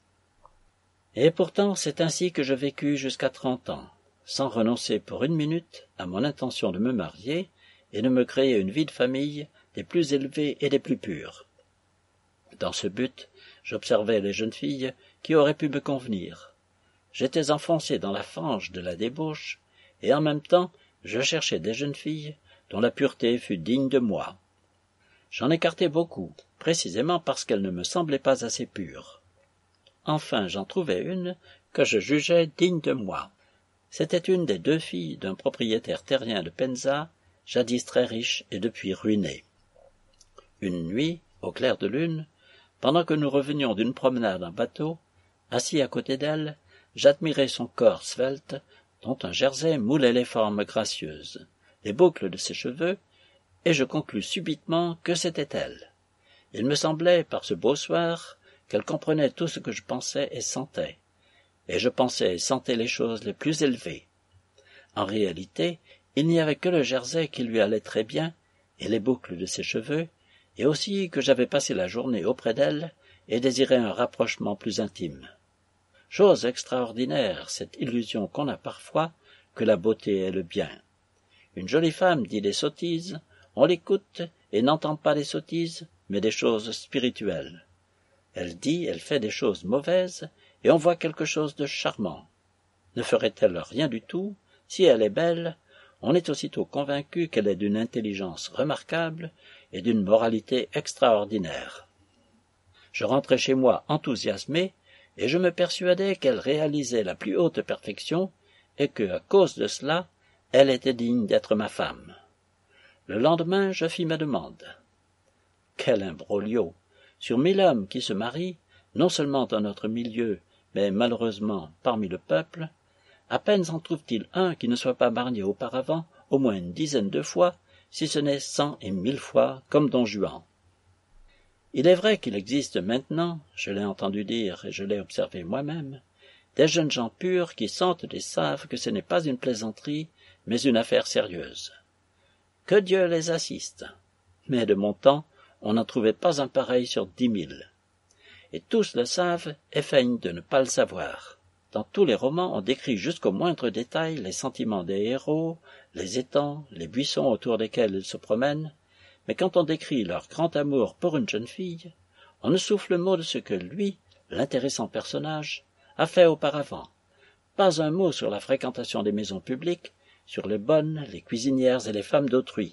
Et pourtant, c'est ainsi que je vécus jusqu'à trente ans, sans renoncer pour une minute à mon intention de me marier et de me créer une vie de famille des plus élevées et des plus pures. Dans ce but, j'observais les jeunes filles qui auraient pu me convenir. J'étais enfoncé dans la fange de la débauche, et en même temps, je cherchais des jeunes filles dont la pureté fût digne de moi. J'en écartais beaucoup, précisément parce qu'elles ne me semblaient pas assez pures. Enfin, j'en trouvai une que je jugeais digne de moi. C'était une des deux filles d'un propriétaire terrien de Penza, jadis très riche et depuis ruiné. Une nuit, au clair de lune, pendant que nous revenions d'une promenade en bateau, assis à côté d'elle, j'admirais son corps svelte, dont un jersey moulait les formes gracieuses, les boucles de ses cheveux, et je conclus subitement que c'était elle. Il me semblait, par ce beau soir, qu'elle comprenait tout ce que je pensais et sentais, et je pensais et sentais les choses les plus élevées. En réalité, il n'y avait que le jersey qui lui allait très bien, et les boucles de ses cheveux, et aussi que j'avais passé la journée auprès d'elle et désirais un rapprochement plus intime. Chose extraordinaire, cette illusion qu'on a parfois, que la beauté est le bien. Une jolie femme dit des sottises, on l'écoute et n'entend pas des sottises, mais des choses spirituelles. Elle dit, elle fait des choses mauvaises, et on voit quelque chose de charmant. Ne ferait-elle rien du tout? Si elle est belle, on est aussitôt convaincu qu'elle est d'une intelligence remarquable et d'une moralité extraordinaire. Je rentrais chez moi enthousiasmé, et je me persuadais qu'elle réalisait la plus haute perfection, et que, à cause de cela, elle était digne d'être ma femme. Le lendemain, je fis ma demande. Quel imbroglio! Sur mille hommes qui se marient, non seulement dans notre milieu, mais malheureusement parmi le peuple, à peine s'en trouve-t-il un qui ne soit pas marié auparavant au moins une dizaine de fois, si ce n'est cent et mille fois, comme Don Juan. Il est vrai qu'il existe maintenant, je l'ai entendu dire et je l'ai observé moi-même, des jeunes gens purs qui sentent et savent que ce n'est pas une plaisanterie, mais une affaire sérieuse. Que Dieu les assiste! Mais de mon temps, on n'en trouvait pas un pareil sur dix mille. Et tous le savent et feignent de ne pas le savoir. Dans tous les romans, on décrit jusqu'au moindre détail les sentiments des héros, les étangs, les buissons autour desquels ils se promènent, mais quand on décrit leur grand amour pour une jeune fille, on ne souffle mot de ce que lui, l'intéressant personnage, a fait auparavant. Pas un mot sur la fréquentation des maisons publiques, sur les bonnes, les cuisinières et les femmes d'autrui.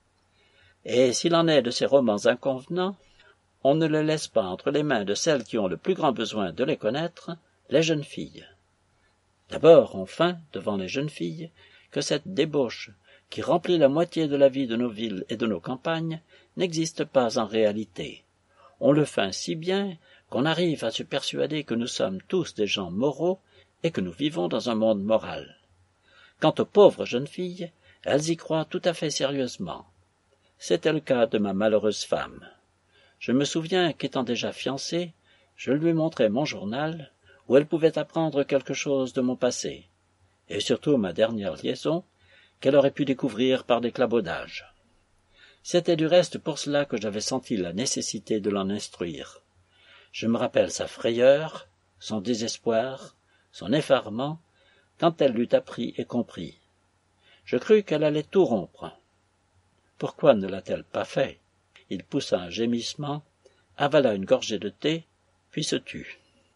Et s'il en est de ces romans inconvenants, on ne les laisse pas entre les mains de celles qui ont le plus grand besoin de les connaître, les jeunes filles. D'abord, on feint, devant les jeunes filles, que cette débauche, qui remplit la moitié de la vie de nos villes et de nos campagnes, n'existe pas en réalité. On le feint si bien qu'on arrive à se persuader que nous sommes tous des gens moraux et que nous vivons dans un monde moral. Quant aux pauvres jeunes filles, elles y croient tout à fait sérieusement. C'était le cas de ma malheureuse femme. Je me souviens qu'étant déjà fiancé, je lui montrais mon journal, où elle pouvait apprendre quelque chose de mon passé, et surtout ma dernière liaison, qu'elle aurait pu découvrir par des clabaudages. C'était du reste pour cela que j'avais senti la nécessité de l'en instruire. Je me rappelle sa frayeur, son désespoir, son effarement, quand elle l'eut appris et compris. Je crus qu'elle allait tout rompre. Pourquoi ne l'a-t-elle pas fait? Il poussa un gémissement, avala une gorgée de thé, puis se tut.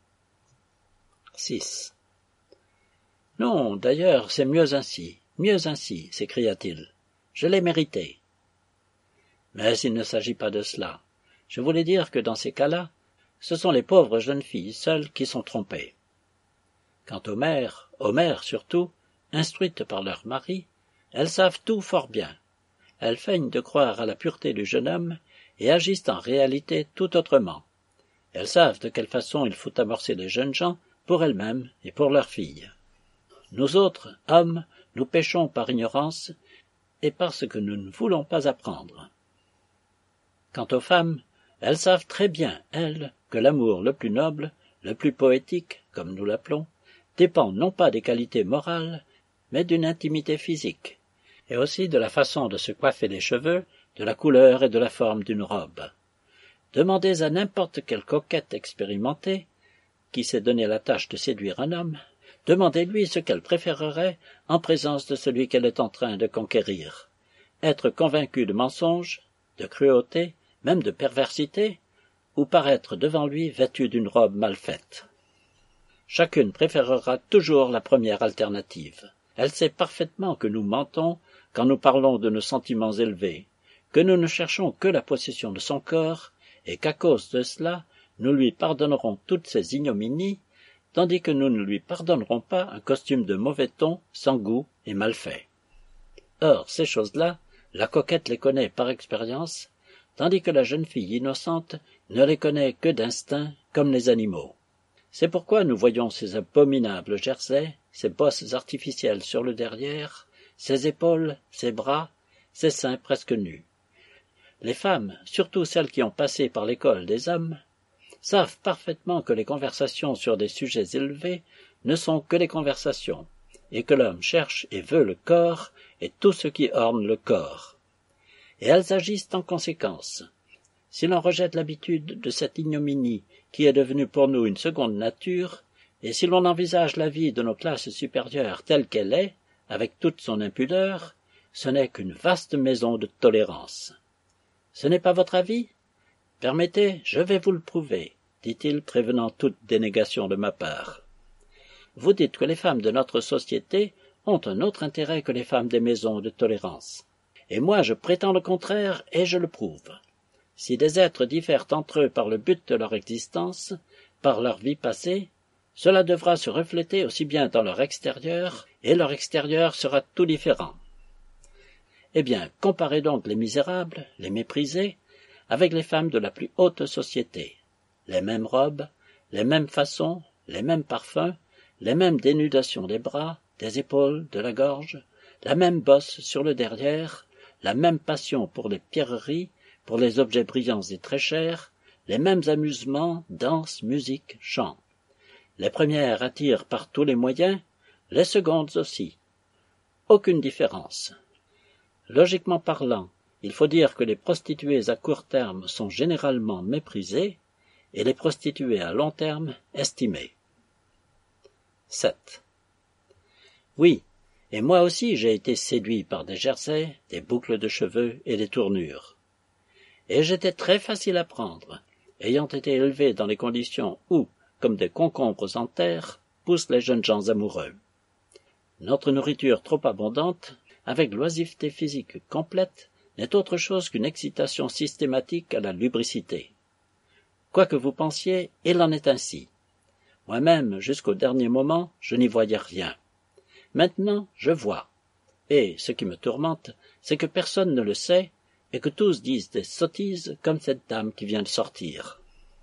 six. Non, d'ailleurs, c'est mieux ainsi, mieux ainsi, s'écria-t-il. Je l'ai mérité. Mais il ne s'agit pas de cela. Je voulais dire que dans ces cas-là, ce sont les pauvres jeunes filles seules qui sont trompées. Quant aux mères, aux mères surtout, instruites par leur mari, elles savent tout fort bien. Elles feignent de croire à la pureté du jeune homme et agissent en réalité tout autrement. Elles savent de quelle façon il faut amorcer les jeunes gens pour elles-mêmes et pour leurs filles. Nous autres, hommes, nous péchons par ignorance et parce que nous ne voulons pas apprendre. Quant aux femmes, elles savent très bien, elles, que l'amour le plus noble, le plus poétique, comme nous l'appelons, dépend non pas des qualités morales, mais d'une intimité physique, et aussi de la façon de se coiffer les cheveux, de la couleur et de la forme d'une robe. Demandez à n'importe quelle coquette expérimentée, qui s'est donné la tâche de séduire un homme, demandez-lui ce qu'elle préférerait en présence de celui qu'elle est en train de conquérir. Être convaincue de mensonge, de cruauté, même de perversité, ou paraître devant lui vêtue d'une robe mal faite. Chacune préférera toujours la première alternative. Elle sait parfaitement que nous mentons quand nous parlons de nos sentiments élevés, que nous ne cherchons que la possession de son corps, et qu'à cause de cela, nous lui pardonnerons toutes ses ignominies, tandis que nous ne lui pardonnerons pas un costume de mauvais ton, sans goût et mal fait. Or, ces choses-là, la coquette les connaît par expérience, tandis que la jeune fille innocente ne les connaît que d'instinct, comme les animaux. C'est pourquoi nous voyons ces abominables jerseys, ces bosses artificielles sur le derrière, ces épaules, ces bras, ces seins presque nus. Les femmes, surtout celles qui ont passé par l'école des hommes, savent parfaitement que les conversations sur des sujets élevés ne sont que des conversations, et que l'homme cherche et veut le corps et tout ce qui orne le corps. Et elles agissent en conséquence. Si l'on rejette l'habitude de cette ignominie qui est devenue pour nous une seconde nature, et si l'on envisage la vie de nos classes supérieures telle qu'elle est, avec toute son impudeur, ce n'est qu'une vaste maison de tolérance. Ce n'est pas votre avis? Permettez, je vais vous le prouver, dit-il, prévenant toute dénégation de ma part. Vous dites que les femmes de notre société ont un autre intérêt que les femmes des maisons de tolérance. Et moi je prétends le contraire, et je le prouve. Si des êtres diffèrent entre eux par le but de leur existence, par leur vie passée, cela devra se refléter aussi bien dans leur extérieur, et leur extérieur sera tout différent. Eh bien, comparez donc les misérables, les méprisés, avec les femmes de la plus haute société. Les mêmes robes, les mêmes façons, les mêmes parfums, les mêmes dénudations des bras, des épaules, de la gorge, la même bosse sur le derrière, la même passion pour les pierreries, pour les objets brillants et très chers, les mêmes amusements, danse, musique, chant. Les premières attirent par tous les moyens, les secondes aussi. Aucune différence. Logiquement parlant, il faut dire que les prostituées à court terme sont généralement méprisées et les prostituées à long terme estimées. sept. Oui, et moi aussi j'ai été séduit par des jerseys, des boucles de cheveux et des tournures. Et j'étais très facile à prendre, ayant été élevé dans les conditions où, comme des concombres en terre, poussent les jeunes gens amoureux. Notre nourriture trop abondante, avec l'oisiveté physique complète, n'est autre chose qu'une excitation systématique à la lubricité. Quoi que vous pensiez, il en est ainsi. Moi-même, jusqu'au dernier moment, je n'y voyais rien. Maintenant, je vois. Et, ce qui me tourmente, c'est que personne ne le sait, et que tous disent des sottises comme cette dame qui vient de sortir.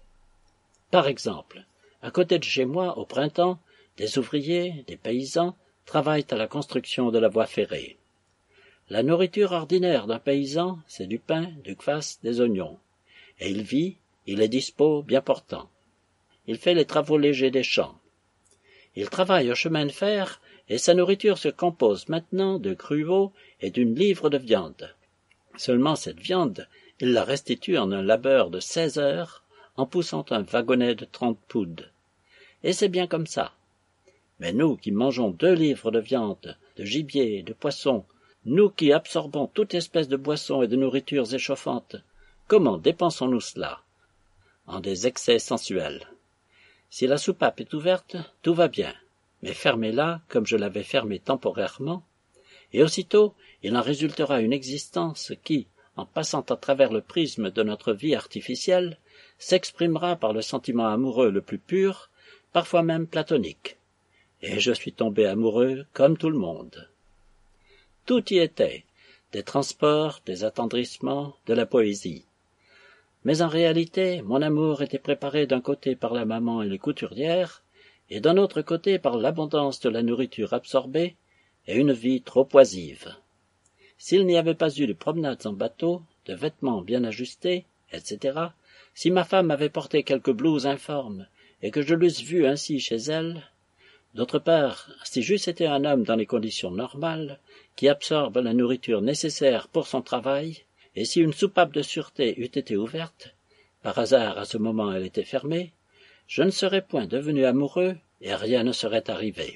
Par exemple, à côté de chez moi, au printemps, des ouvriers, des paysans, travaillent à la construction de la voie ferrée. La nourriture ordinaire d'un paysan, c'est du pain, du kvass, des oignons. Et il vit, il est dispos, bien portant. Il fait les travaux légers des champs. Il travaille au chemin de fer, et sa nourriture se compose maintenant de gruau et d'une livre de viande. Seulement cette viande, il la restitue en un labeur de seize heures, en poussant un wagonnet de trente poudes. Et c'est bien comme ça. Mais nous qui mangeons deux livres de viande, de gibier, de poisson, nous qui absorbons toute espèce de boissons et de nourritures échauffantes, comment dépensons-nous cela? En des excès sensuels. Si la soupape est ouverte, tout va bien, mais fermez-la comme je l'avais fermée temporairement, et aussitôt il en résultera une existence qui, en passant à travers le prisme de notre vie artificielle, s'exprimera par le sentiment amoureux le plus pur, parfois même platonique. Et je suis tombé amoureux comme tout le monde. Tout y était, des transports, des attendrissements, de la poésie. Mais en réalité, mon amour était préparé d'un côté par la maman et les couturières, et d'un autre côté par l'abondance de la nourriture absorbée et une vie trop oisive. S'il n'y avait pas eu de promenades en bateau, de vêtements bien ajustés, et cetera, si ma femme avait porté quelques blouses informes et que je l'eusse vue ainsi chez elle, d'autre part, si j'eusse été un homme dans les conditions normales, qui absorbe la nourriture nécessaire pour son travail, et si une soupape de sûreté eût été ouverte, par hasard à ce moment elle était fermée, je ne serais point devenu amoureux et rien ne serait arrivé.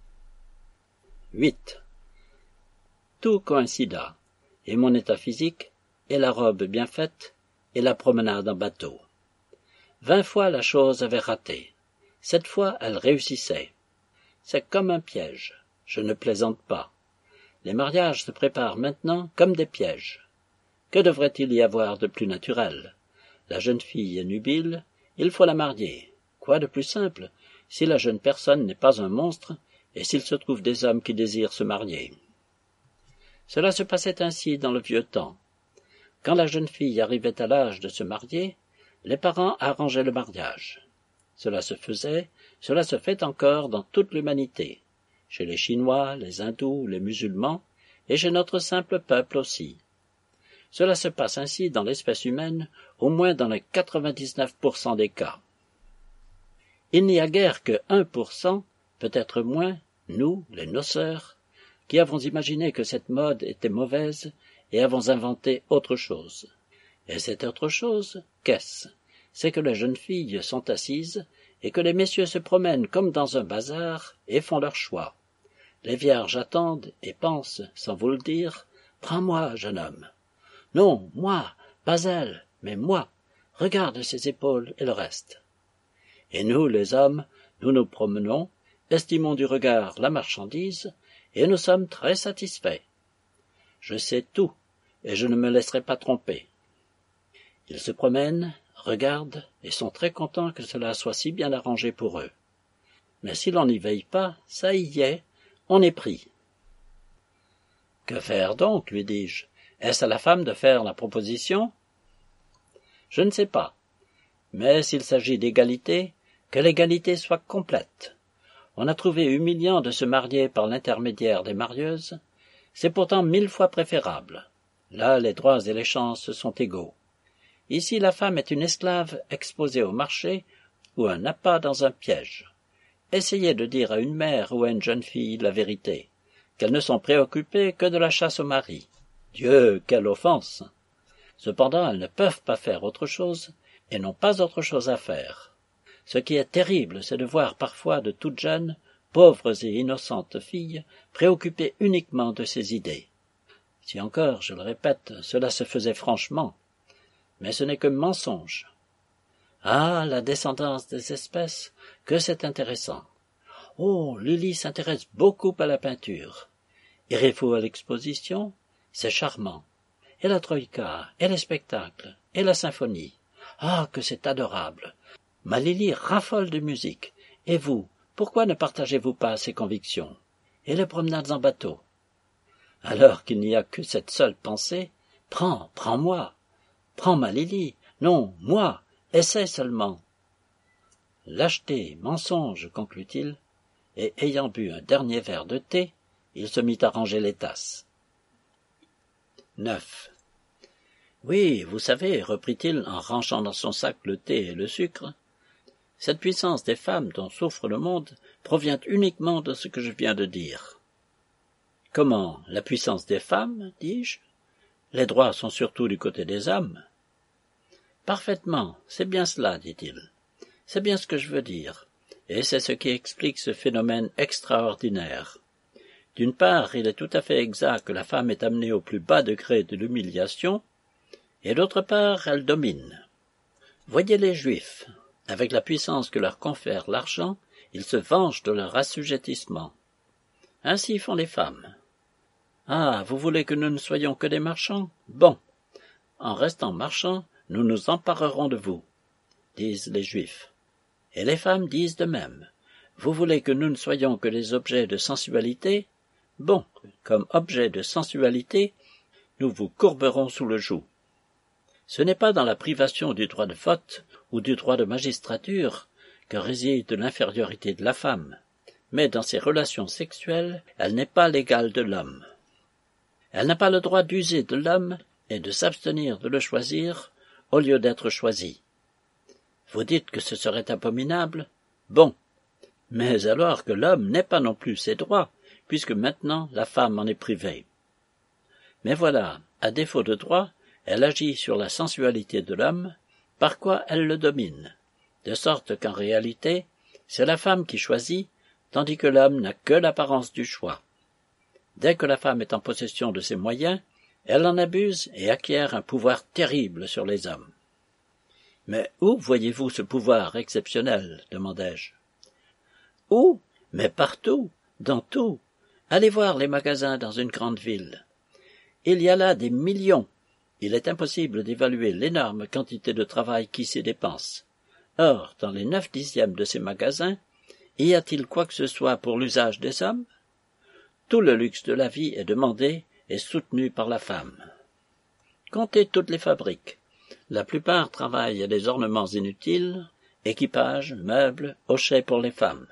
huit. Tout coïncida, et mon état physique, et la robe bien faite, et la promenade en bateau. Vingt fois la chose avait raté. Cette fois elle réussissait. C'est comme un piège. Je ne plaisante pas. Les mariages se préparent maintenant comme des pièges. Que devrait-il y avoir de plus naturel? La jeune fille est nubile, il faut la marier. Quoi de plus simple, si la jeune personne n'est pas un monstre, et s'il se trouve des hommes qui désirent se marier? Cela se passait ainsi dans le vieux temps. Quand la jeune fille arrivait à l'âge de se marier, les parents arrangeaient le mariage. Cela se faisait, cela se fait encore dans toute l'humanité, chez les Chinois, les Hindous, les musulmans, et chez notre simple peuple aussi. Cela se passe ainsi dans l'espèce humaine, au moins dans les quatre-vingt-dix-neuf pour cent des cas. Il n'y a guère que un pour cent, peut-être moins, nous, les noceurs, qui avons imaginé que cette mode était mauvaise et avons inventé autre chose. Et cette autre chose, qu'est-ce? C'est que les jeunes filles sont assises et que les messieurs se promènent comme dans un bazar et font leur choix. Les vierges attendent et pensent, sans vous le dire, « Prends-moi, jeune homme. » Non, moi, pas elle, mais moi. Regarde ses épaules et le reste. Et nous, les hommes, nous nous promenons, estimons du regard la marchandise, et nous sommes très satisfaits. Je sais tout, et je ne me laisserai pas tromper. Ils se promènent, regardent, et sont très contents que cela soit si bien arrangé pour eux. Mais si l'on n'y veille pas, ça y est, on est pris. « Que faire donc, lui dis-je. Est-ce à la femme de faire la proposition? » Je ne sais pas. Mais s'il s'agit d'égalité, que l'égalité soit complète. On a trouvé humiliant de se marier par l'intermédiaire des marieuses. C'est pourtant mille fois préférable. Là, les droits et les chances sont égaux. Ici, la femme est une esclave exposée au marché ou un appât dans un piège. Essayez de dire à une mère ou à une jeune fille la vérité, qu'elles ne sont préoccupées que de la chasse au mari. Dieu, quelle offense! Cependant, elles ne peuvent pas faire autre chose et n'ont pas autre chose à faire. Ce qui est terrible, c'est de voir parfois de toutes jeunes, pauvres et innocentes filles, préoccupées uniquement de ces idées. Si encore, je le répète, cela se faisait franchement, mais ce n'est que mensonge. Ah, la descendance des espèces, que c'est intéressant. Oh, Lily s'intéresse beaucoup à la peinture. Irez-vous à l'exposition? C'est charmant. Et la troïka, et les spectacles, et la symphonie. Ah, que c'est adorable. Ma Lily raffole de musique. Et vous, pourquoi ne partagez-vous pas ces convictions? Et les promenades en bateau? Alors qu'il n'y a que cette seule pensée, prends, prends-moi. Prends ma Lily. Non, moi. Essaie seulement. Lâcheté, mensonge, conclut-il, et ayant bu un dernier verre de thé, il se mit à ranger les tasses. neuf. Oui, vous savez, reprit-il en rangeant dans son sac le thé et le sucre, cette puissance des femmes dont souffre le monde provient uniquement de ce que je viens de dire. Comment, la puissance des femmes, dis-je? Les droits sont surtout du côté des hommes. Parfaitement, c'est bien cela, dit-il. C'est bien ce que je veux dire, et c'est ce qui explique ce phénomène extraordinaire. D'une part, il est tout à fait exact que la femme est amenée au plus bas degré de l'humiliation, et d'autre part, elle domine. Voyez les Juifs, avec la puissance que leur confère l'argent, ils se vengent de leur assujettissement. Ainsi font les femmes. Ah, vous voulez que nous ne soyons que des marchands? Bon, en restant marchands, nous nous emparerons de vous, disent les Juifs. Et les femmes disent de même. Vous voulez que nous ne soyons que des objets de sensualité? Bon, comme objets de sensualité, nous vous courberons sous le joug. Ce n'est pas dans la privation du droit de vote ou du droit de magistrature que réside l'infériorité de la femme, mais dans ses relations sexuelles, elle n'est pas l'égale de l'homme. Elle n'a pas le droit d'user de l'homme et de s'abstenir de le choisir au lieu d'être choisie. Vous dites que ce serait abominable? Bon, mais alors que l'homme n'ait pas non plus ses droits, puisque maintenant la femme en est privée. Mais voilà, à défaut de droit, elle agit sur la sensualité de l'homme, par quoi elle le domine, de sorte qu'en réalité, c'est la femme qui choisit, tandis que l'homme n'a que l'apparence du choix. Dès que la femme est en possession de ses moyens, elle en abuse et acquiert un pouvoir terrible sur les hommes. « Mais où voyez-vous ce pouvoir exceptionnel ?» demandai-je. « Où? Mais partout, dans tout. Allez voir les magasins dans une grande ville. Il y a là des millions. Il est impossible d'évaluer l'énorme quantité de travail qui s'y dépense. Or, dans les neuf dixièmes de ces magasins, y a-t-il quoi que ce soit pour l'usage des hommes? Tout le luxe de la vie est demandé et soutenu par la femme. Comptez toutes les fabriques. La plupart travaillent à des ornements inutiles, équipages, meubles, hochets pour les femmes.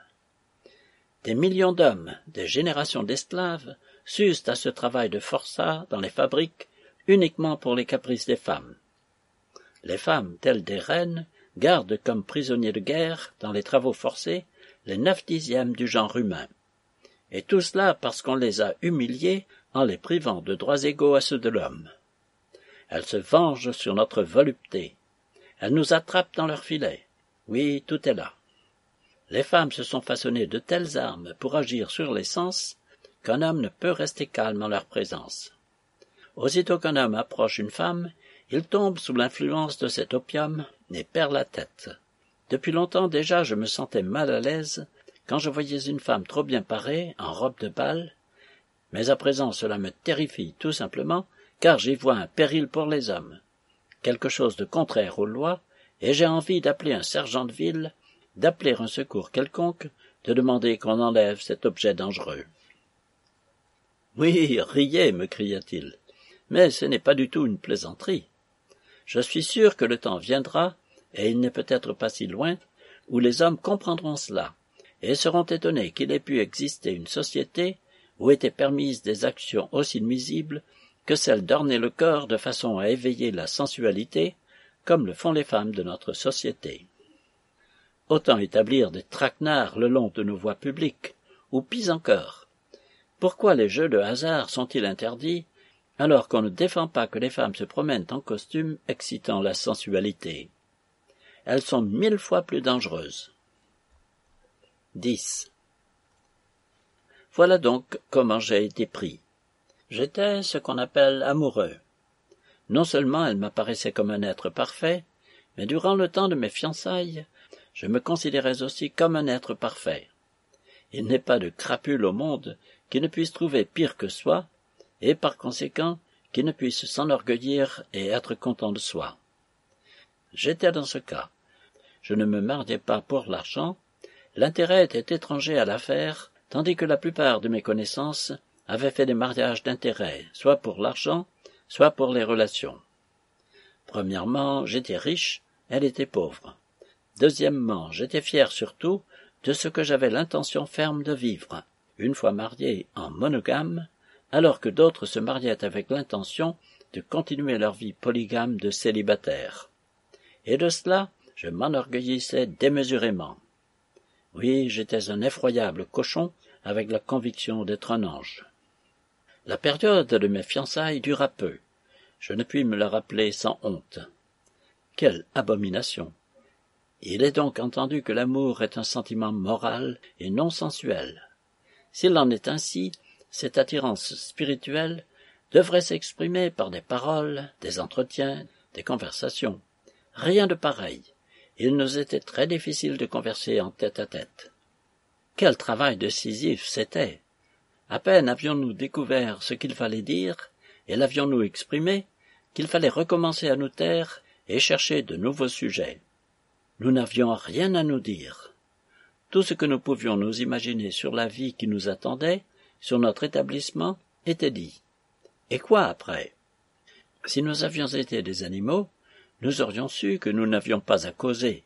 Des millions d'hommes, des générations d'esclaves, s'usent à ce travail de forçat dans les fabriques uniquement pour les caprices des femmes. Les femmes, telles des reines, gardent comme prisonniers de guerre, dans les travaux forcés, les neuf dixièmes du genre humain. Et tout cela parce qu'on les a humiliées en les privant de droits égaux à ceux de l'homme. Elles se vengent sur notre volupté. Elles nous attrapent dans leurs filets. Oui, tout est là. Les femmes se sont façonnées de telles armes pour agir sur les sens qu'un homme ne peut rester calme en leur présence. Aussitôt qu'un homme approche une femme, il tombe sous l'influence de cet opium et perd la tête. Depuis longtemps déjà je me sentais mal à l'aise quand je voyais une femme trop bien parée, en robe de bal, mais à présent cela me terrifie tout simplement, car j'y vois un péril pour les hommes, quelque chose de contraire aux lois, et j'ai envie d'appeler un sergent de ville, d'appeler un secours quelconque, de demander qu'on enlève cet objet dangereux. « Oui, riez, me cria-t-il, mais ce n'est pas du tout une plaisanterie. Je suis sûr que le temps viendra, et il n'est peut-être pas si loin, où les hommes comprendront cela, et seront étonnés qu'il ait pu exister une société où étaient permises des actions aussi nuisibles que celle d'orner le corps de façon à éveiller la sensualité, comme le font les femmes de notre société. Autant établir des traquenards le long de nos voies publiques, ou pis encore. Pourquoi les jeux de hasard sont-ils interdits, alors qu'on ne défend pas que les femmes se promènent en costume excitant la sensualité? Elles sont mille fois plus dangereuses. dix. Voilà donc comment j'ai été pris. J'étais ce qu'on appelle amoureux. Non seulement elle m'apparaissait comme un être parfait, mais durant le temps de mes fiançailles, je me considérais aussi comme un être parfait. Il n'est pas de crapule au monde qui ne puisse trouver pire que soi, et par conséquent qui ne puisse s'enorgueillir et être content de soi. J'étais dans ce cas. Je ne me mariais pas pour l'argent, l'intérêt était étranger à l'affaire, tandis que la plupart de mes connaissances avaient fait des mariages d'intérêt, soit pour l'argent, soit pour les relations. Premièrement, j'étais riche, elle était pauvre. Deuxièmement, j'étais fier surtout de ce que j'avais l'intention ferme de vivre, une fois marié en monogame, alors que d'autres se mariaient avec l'intention de continuer leur vie polygame de célibataire. Et de cela, je m'enorgueillissais démesurément. Oui, j'étais un effroyable cochon avec la conviction d'être un ange. La période de mes fiançailles dura peu. Je ne puis me la rappeler sans honte. Quelle abomination! Il est donc entendu que l'amour est un sentiment moral et non sensuel. S'il en est ainsi, cette attirance spirituelle devrait s'exprimer par des paroles, des entretiens, des conversations. Rien de pareil. Il nous était très difficile de converser en tête-à-tête. Quel travail décisif c'était! À peine avions-nous découvert ce qu'il fallait dire, et l'avions-nous exprimé, qu'il fallait recommencer à nous taire et chercher de nouveaux sujets. Nous n'avions rien à nous dire. Tout ce que nous pouvions nous imaginer sur la vie qui nous attendait, sur notre établissement, était dit. Et quoi après? Si nous avions été des animaux, nous aurions su que nous n'avions pas à causer,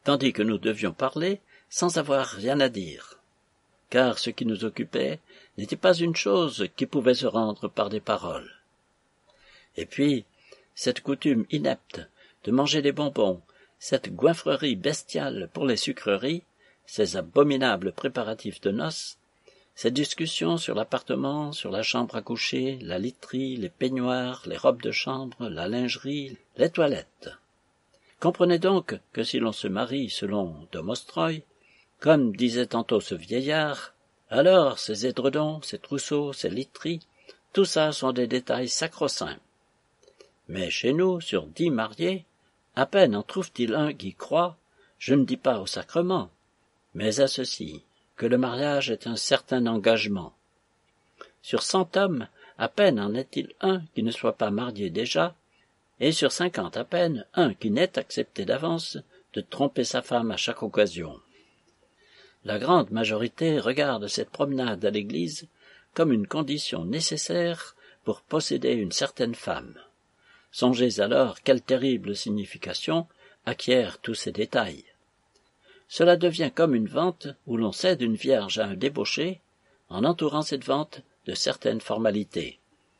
tandis que nous devions parler sans avoir rien à dire, car ce qui nous occupait n'était pas une chose qui pouvait se rendre par des paroles. Et puis, cette coutume inepte de manger des bonbons, cette goinfrerie bestiale pour les sucreries, ces abominables préparatifs de noces, cette discussion sur l'appartement, sur la chambre à coucher, la literie, les peignoirs, les robes de chambre, la lingerie, les toilettes. Comprenez donc que si l'on se marie selon Domostroï, comme disait tantôt ce vieillard, alors ces édredons, ces trousseaux, ces literies, tout ça sont des détails sacro-saints. Mais chez nous, sur dix mariés, à peine en trouve-t-il un qui croit, je ne dis pas au sacrement, mais à ceci, que le mariage est un certain engagement. Sur cent hommes, à peine en est-il un qui ne soit pas marié déjà, et sur cinquante à peine un qui n'ait accepté d'avance de tromper sa femme à chaque occasion. La grande majorité regarde cette promenade à l'église comme une condition nécessaire pour posséder une certaine femme. Songez alors quelle terrible signification acquièrent tous ces détails. Cela devient comme une vente où l'on cède une vierge à un débauché, en entourant cette vente de certaines formalités.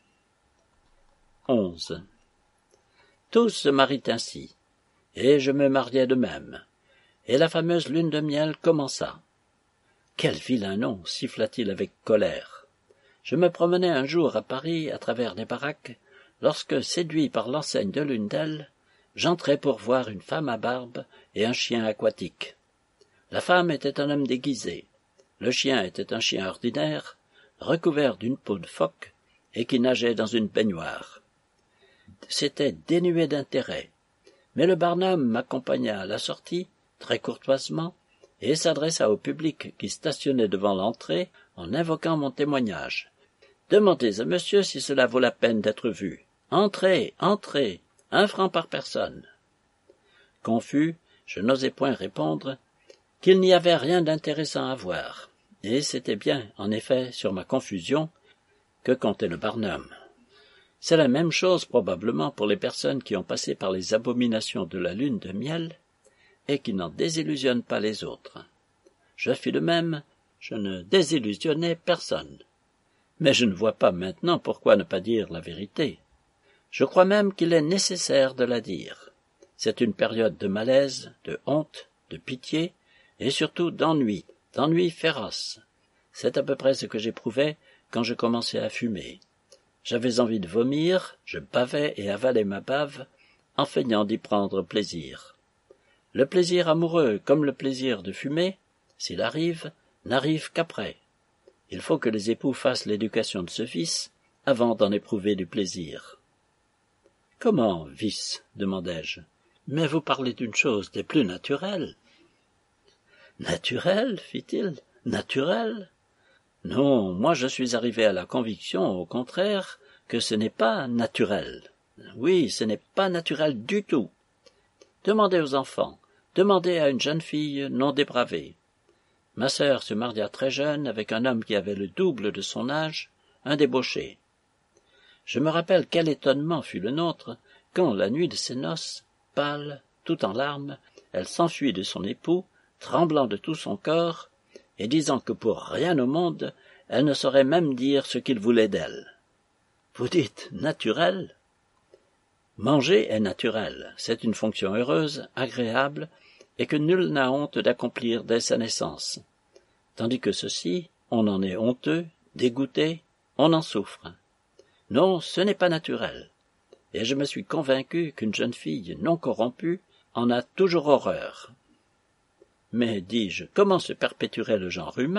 onze. Tous se marient ainsi, et je me mariai de même, et la fameuse lune de miel commença. Quel vilain nom, siffla-t-il avec colère. Je me promenais un jour à Paris à travers les baraques, lorsque, séduit par l'enseigne de l'une d'elles, j'entrai pour voir une femme à barbe et un chien aquatique. La femme était un homme déguisé, le chien était un chien ordinaire, recouvert d'une peau de phoque et qui nageait dans une baignoire. C'était dénué d'intérêt, mais le Barnum m'accompagna à la sortie, très courtoisement, et s'adressa au public qui stationnait devant l'entrée en invoquant mon témoignage. « Demandez à monsieur si cela vaut la peine d'être vu. Entrez, entrez, un franc par personne. » Confus, je n'osais point répondre qu'il n'y avait rien d'intéressant à voir, et c'était bien, en effet, sur ma confusion, que comptait le Barnum. C'est la même chose probablement pour les personnes qui ont passé par les abominations de la lune de miel et qui n'en désillusionnent pas les autres. Je fis de même, je ne désillusionnais personne. Mais je ne vois pas maintenant pourquoi ne pas dire la vérité. Je crois même qu'il est nécessaire de la dire. C'est une période de malaise, de honte, de pitié, et surtout d'ennui, d'ennui féroce. C'est à peu près ce que j'éprouvais quand je commençais à fumer. J'avais envie de vomir, je bavais et avalais ma bave, en feignant d'y prendre plaisir. Le plaisir amoureux, comme le plaisir de fumer, s'il arrive, n'arrive qu'après. Il faut que les époux fassent l'éducation de ce vice avant d'en éprouver du plaisir. « Comment, vice ?» demandai-je. « Mais vous parlez d'une chose des plus naturelles. »« Naturelle, fit-il, naturelle ? Non, moi je suis arrivé à la conviction, au contraire, que ce n'est pas naturel. Oui, ce n'est pas naturel du tout. Demandez aux enfants, demandez à une jeune fille non dépravée. Ma sœur se maria très jeune avec un homme qui avait le double de son âge, un débauché. Je me rappelle quel étonnement fut le nôtre quand, la nuit de ses noces, pâle, tout en larmes, elle s'enfuit de son époux, tremblant de tout son corps, et disant que pour rien au monde, elle ne saurait même dire ce qu'il voulait d'elle. Vous dites naturel ? Manger est naturel, c'est une fonction heureuse, agréable, et que nul n'a honte d'accomplir dès sa naissance. Tandis que ceci, on en est honteux, dégoûté, on en souffre. Non, ce n'est pas naturel, et je me suis convaincu qu'une jeune fille non corrompue en a toujours horreur. Mais, dis-je, comment se perpétuerait le genre humain ?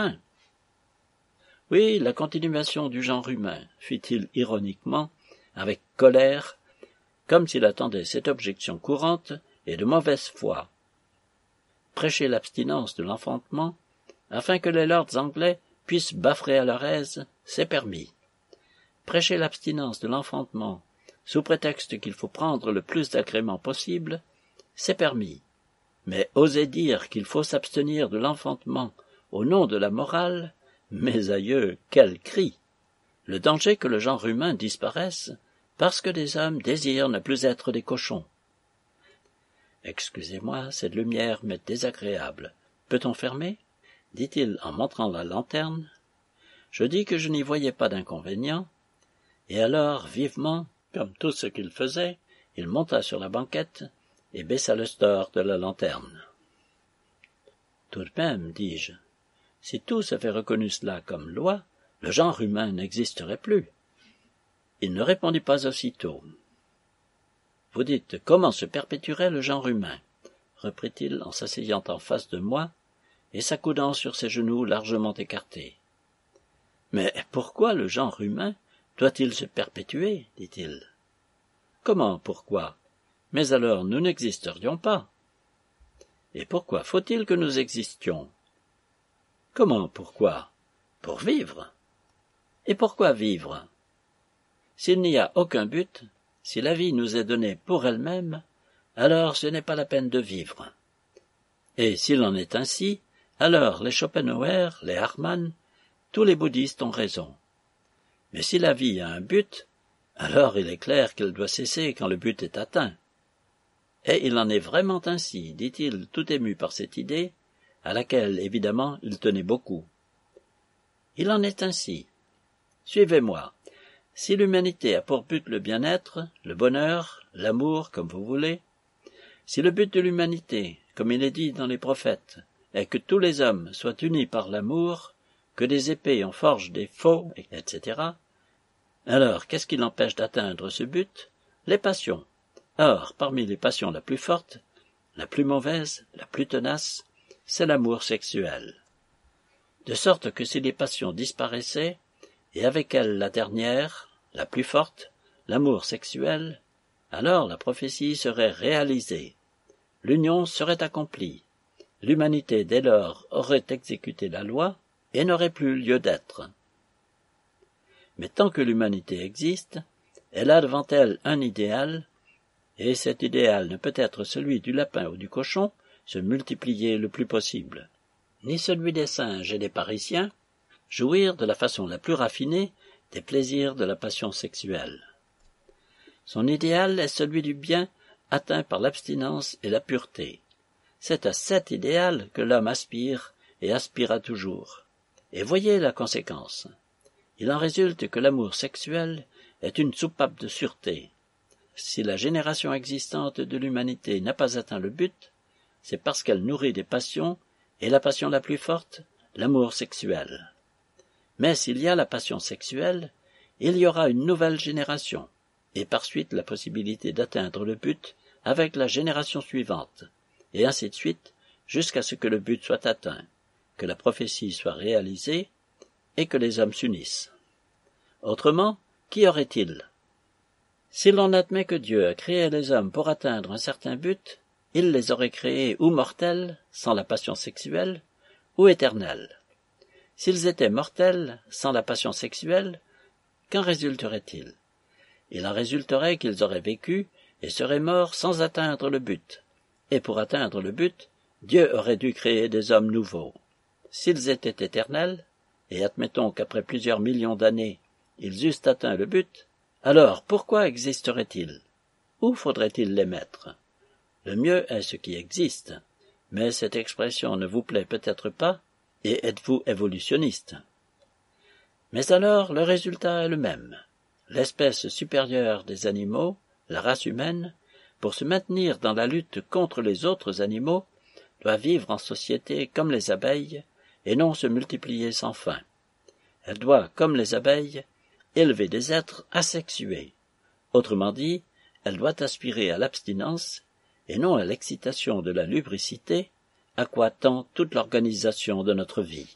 Oui, la continuation du genre humain, fit-il ironiquement, avec colère, comme s'il attendait cette objection courante et de mauvaise foi. Prêcher l'abstinence de l'enfantement, afin que les lords anglais puissent baffer à leur aise, c'est permis. Prêcher l'abstinence de l'enfantement, sous prétexte qu'il faut prendre le plus d'agréments possible, c'est permis. Mais oser dire qu'il faut s'abstenir de l'enfantement au nom de la morale, mes aïeux, quel cri! Le danger que le genre humain disparaisse parce que des hommes désirent ne plus être des cochons. Excusez-moi, cette lumière m'est désagréable. Peut-on fermer? Dit-il en montrant la lanterne. Je dis que je n'y voyais pas d'inconvénient, et alors, vivement, comme tout ce qu'il faisait, il monta sur la banquette et baissa le store de la lanterne. Tout de même, dis-je, si tous avaient reconnu cela comme loi, le genre humain n'existerait plus. Il ne répondit pas aussitôt. Vous dites, comment se perpétuerait le genre humain? Reprit-il en s'asseyant en face de moi et s'accoudant sur ses genoux largement écartés. Mais pourquoi le genre humain doit-il se perpétuer? Dit-il. Comment pourquoi? Mais alors nous n'existerions pas. Et pourquoi faut-il que nous existions? Comment pourquoi? Pour vivre. Et pourquoi vivre? S'il n'y a aucun but, si la vie nous est donnée pour elle-même, alors ce n'est pas la peine de vivre. Et s'il en est ainsi, alors les Schopenhauer, les Hartmann, tous les bouddhistes ont raison. Mais si la vie a un but, alors il est clair qu'elle doit cesser quand le but est atteint. Et il en est vraiment ainsi, dit-il, tout ému par cette idée, à laquelle, évidemment, il tenait beaucoup. Il en est ainsi. Suivez-moi. Si l'humanité a pour but le bien-être, le bonheur, l'amour, comme vous voulez, si le but de l'humanité, comme il est dit dans les prophètes, est que tous les hommes soient unis par l'amour, que des épées en forgent des faux, et cetera, alors qu'est-ce qui l'empêche d'atteindre ce but? Les passions. Or, parmi les passions la plus forte, la plus mauvaise, la plus tenace, c'est l'amour sexuel. De sorte que si les passions disparaissaient, et avec elles la dernière, la plus forte, l'amour sexuel, alors la prophétie serait réalisée, l'union serait accomplie, l'humanité dès lors aurait exécuté la loi et n'aurait plus lieu d'être. Mais tant que l'humanité existe, elle a devant elle un idéal, et cet idéal ne peut être celui du lapin ou du cochon, se multiplier le plus possible, ni celui des singes et des parisiens, jouir de la façon la plus raffinée des plaisirs de la passion sexuelle. Son idéal est celui du bien atteint par l'abstinence et la pureté. C'est à cet idéal que l'homme aspire et aspirera toujours. Et voyez la conséquence. Il en résulte que l'amour sexuel est une soupape de sûreté. Si la génération existante de l'humanité n'a pas atteint le but, c'est parce qu'elle nourrit des passions, et la passion la plus forte, l'amour sexuel. Mais s'il y a la passion sexuelle, il y aura une nouvelle génération, et par suite la possibilité d'atteindre le but avec la génération suivante, et ainsi de suite, jusqu'à ce que le but soit atteint, que la prophétie soit réalisée, et que les hommes s'unissent. Autrement, qu'y aurait-il? Si l'on admet que Dieu a créé les hommes pour atteindre un certain but, il les aurait créés ou mortels, sans la passion sexuelle, ou éternels. S'ils étaient mortels, sans la passion sexuelle, qu'en résulterait-il? Il en résulterait qu'ils auraient vécu et seraient morts sans atteindre le but. Et pour atteindre le but, Dieu aurait dû créer des hommes nouveaux. S'ils étaient éternels, et admettons qu'après plusieurs millions d'années, ils eussent atteint le but, alors pourquoi existeraient-ils? Où faudrait-il les mettre? Le mieux est ce qui existe, mais cette expression ne vous plaît peut-être pas, et êtes-vous évolutionniste? Mais alors le résultat est le même. L'espèce supérieure des animaux, la race humaine, pour se maintenir dans la lutte contre les autres animaux, doit vivre en société comme les abeilles, et non se multiplier sans fin. Elle doit, comme les abeilles, élever des êtres asexués. Autrement dit, elle doit aspirer à l'abstinence, et non à l'excitation de la lubricité, à quoi tend toute l'organisation de notre vie.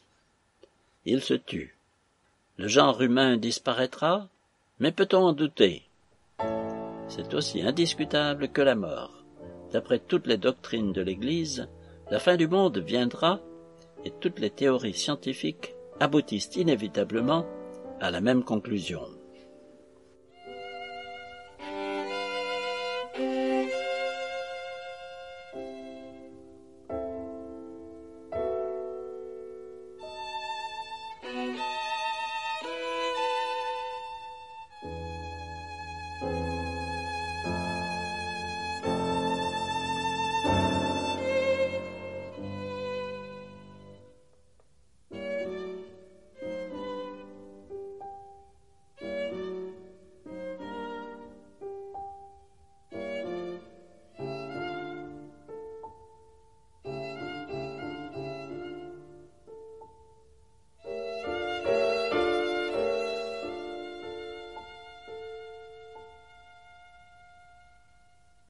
Il se tut. Le genre humain disparaîtra, mais peut-on en douter? C'est aussi indiscutable que la mort. D'après toutes les doctrines de l'Église, la fin du monde viendra, et toutes les théories scientifiques aboutissent inévitablement à la même conclusion.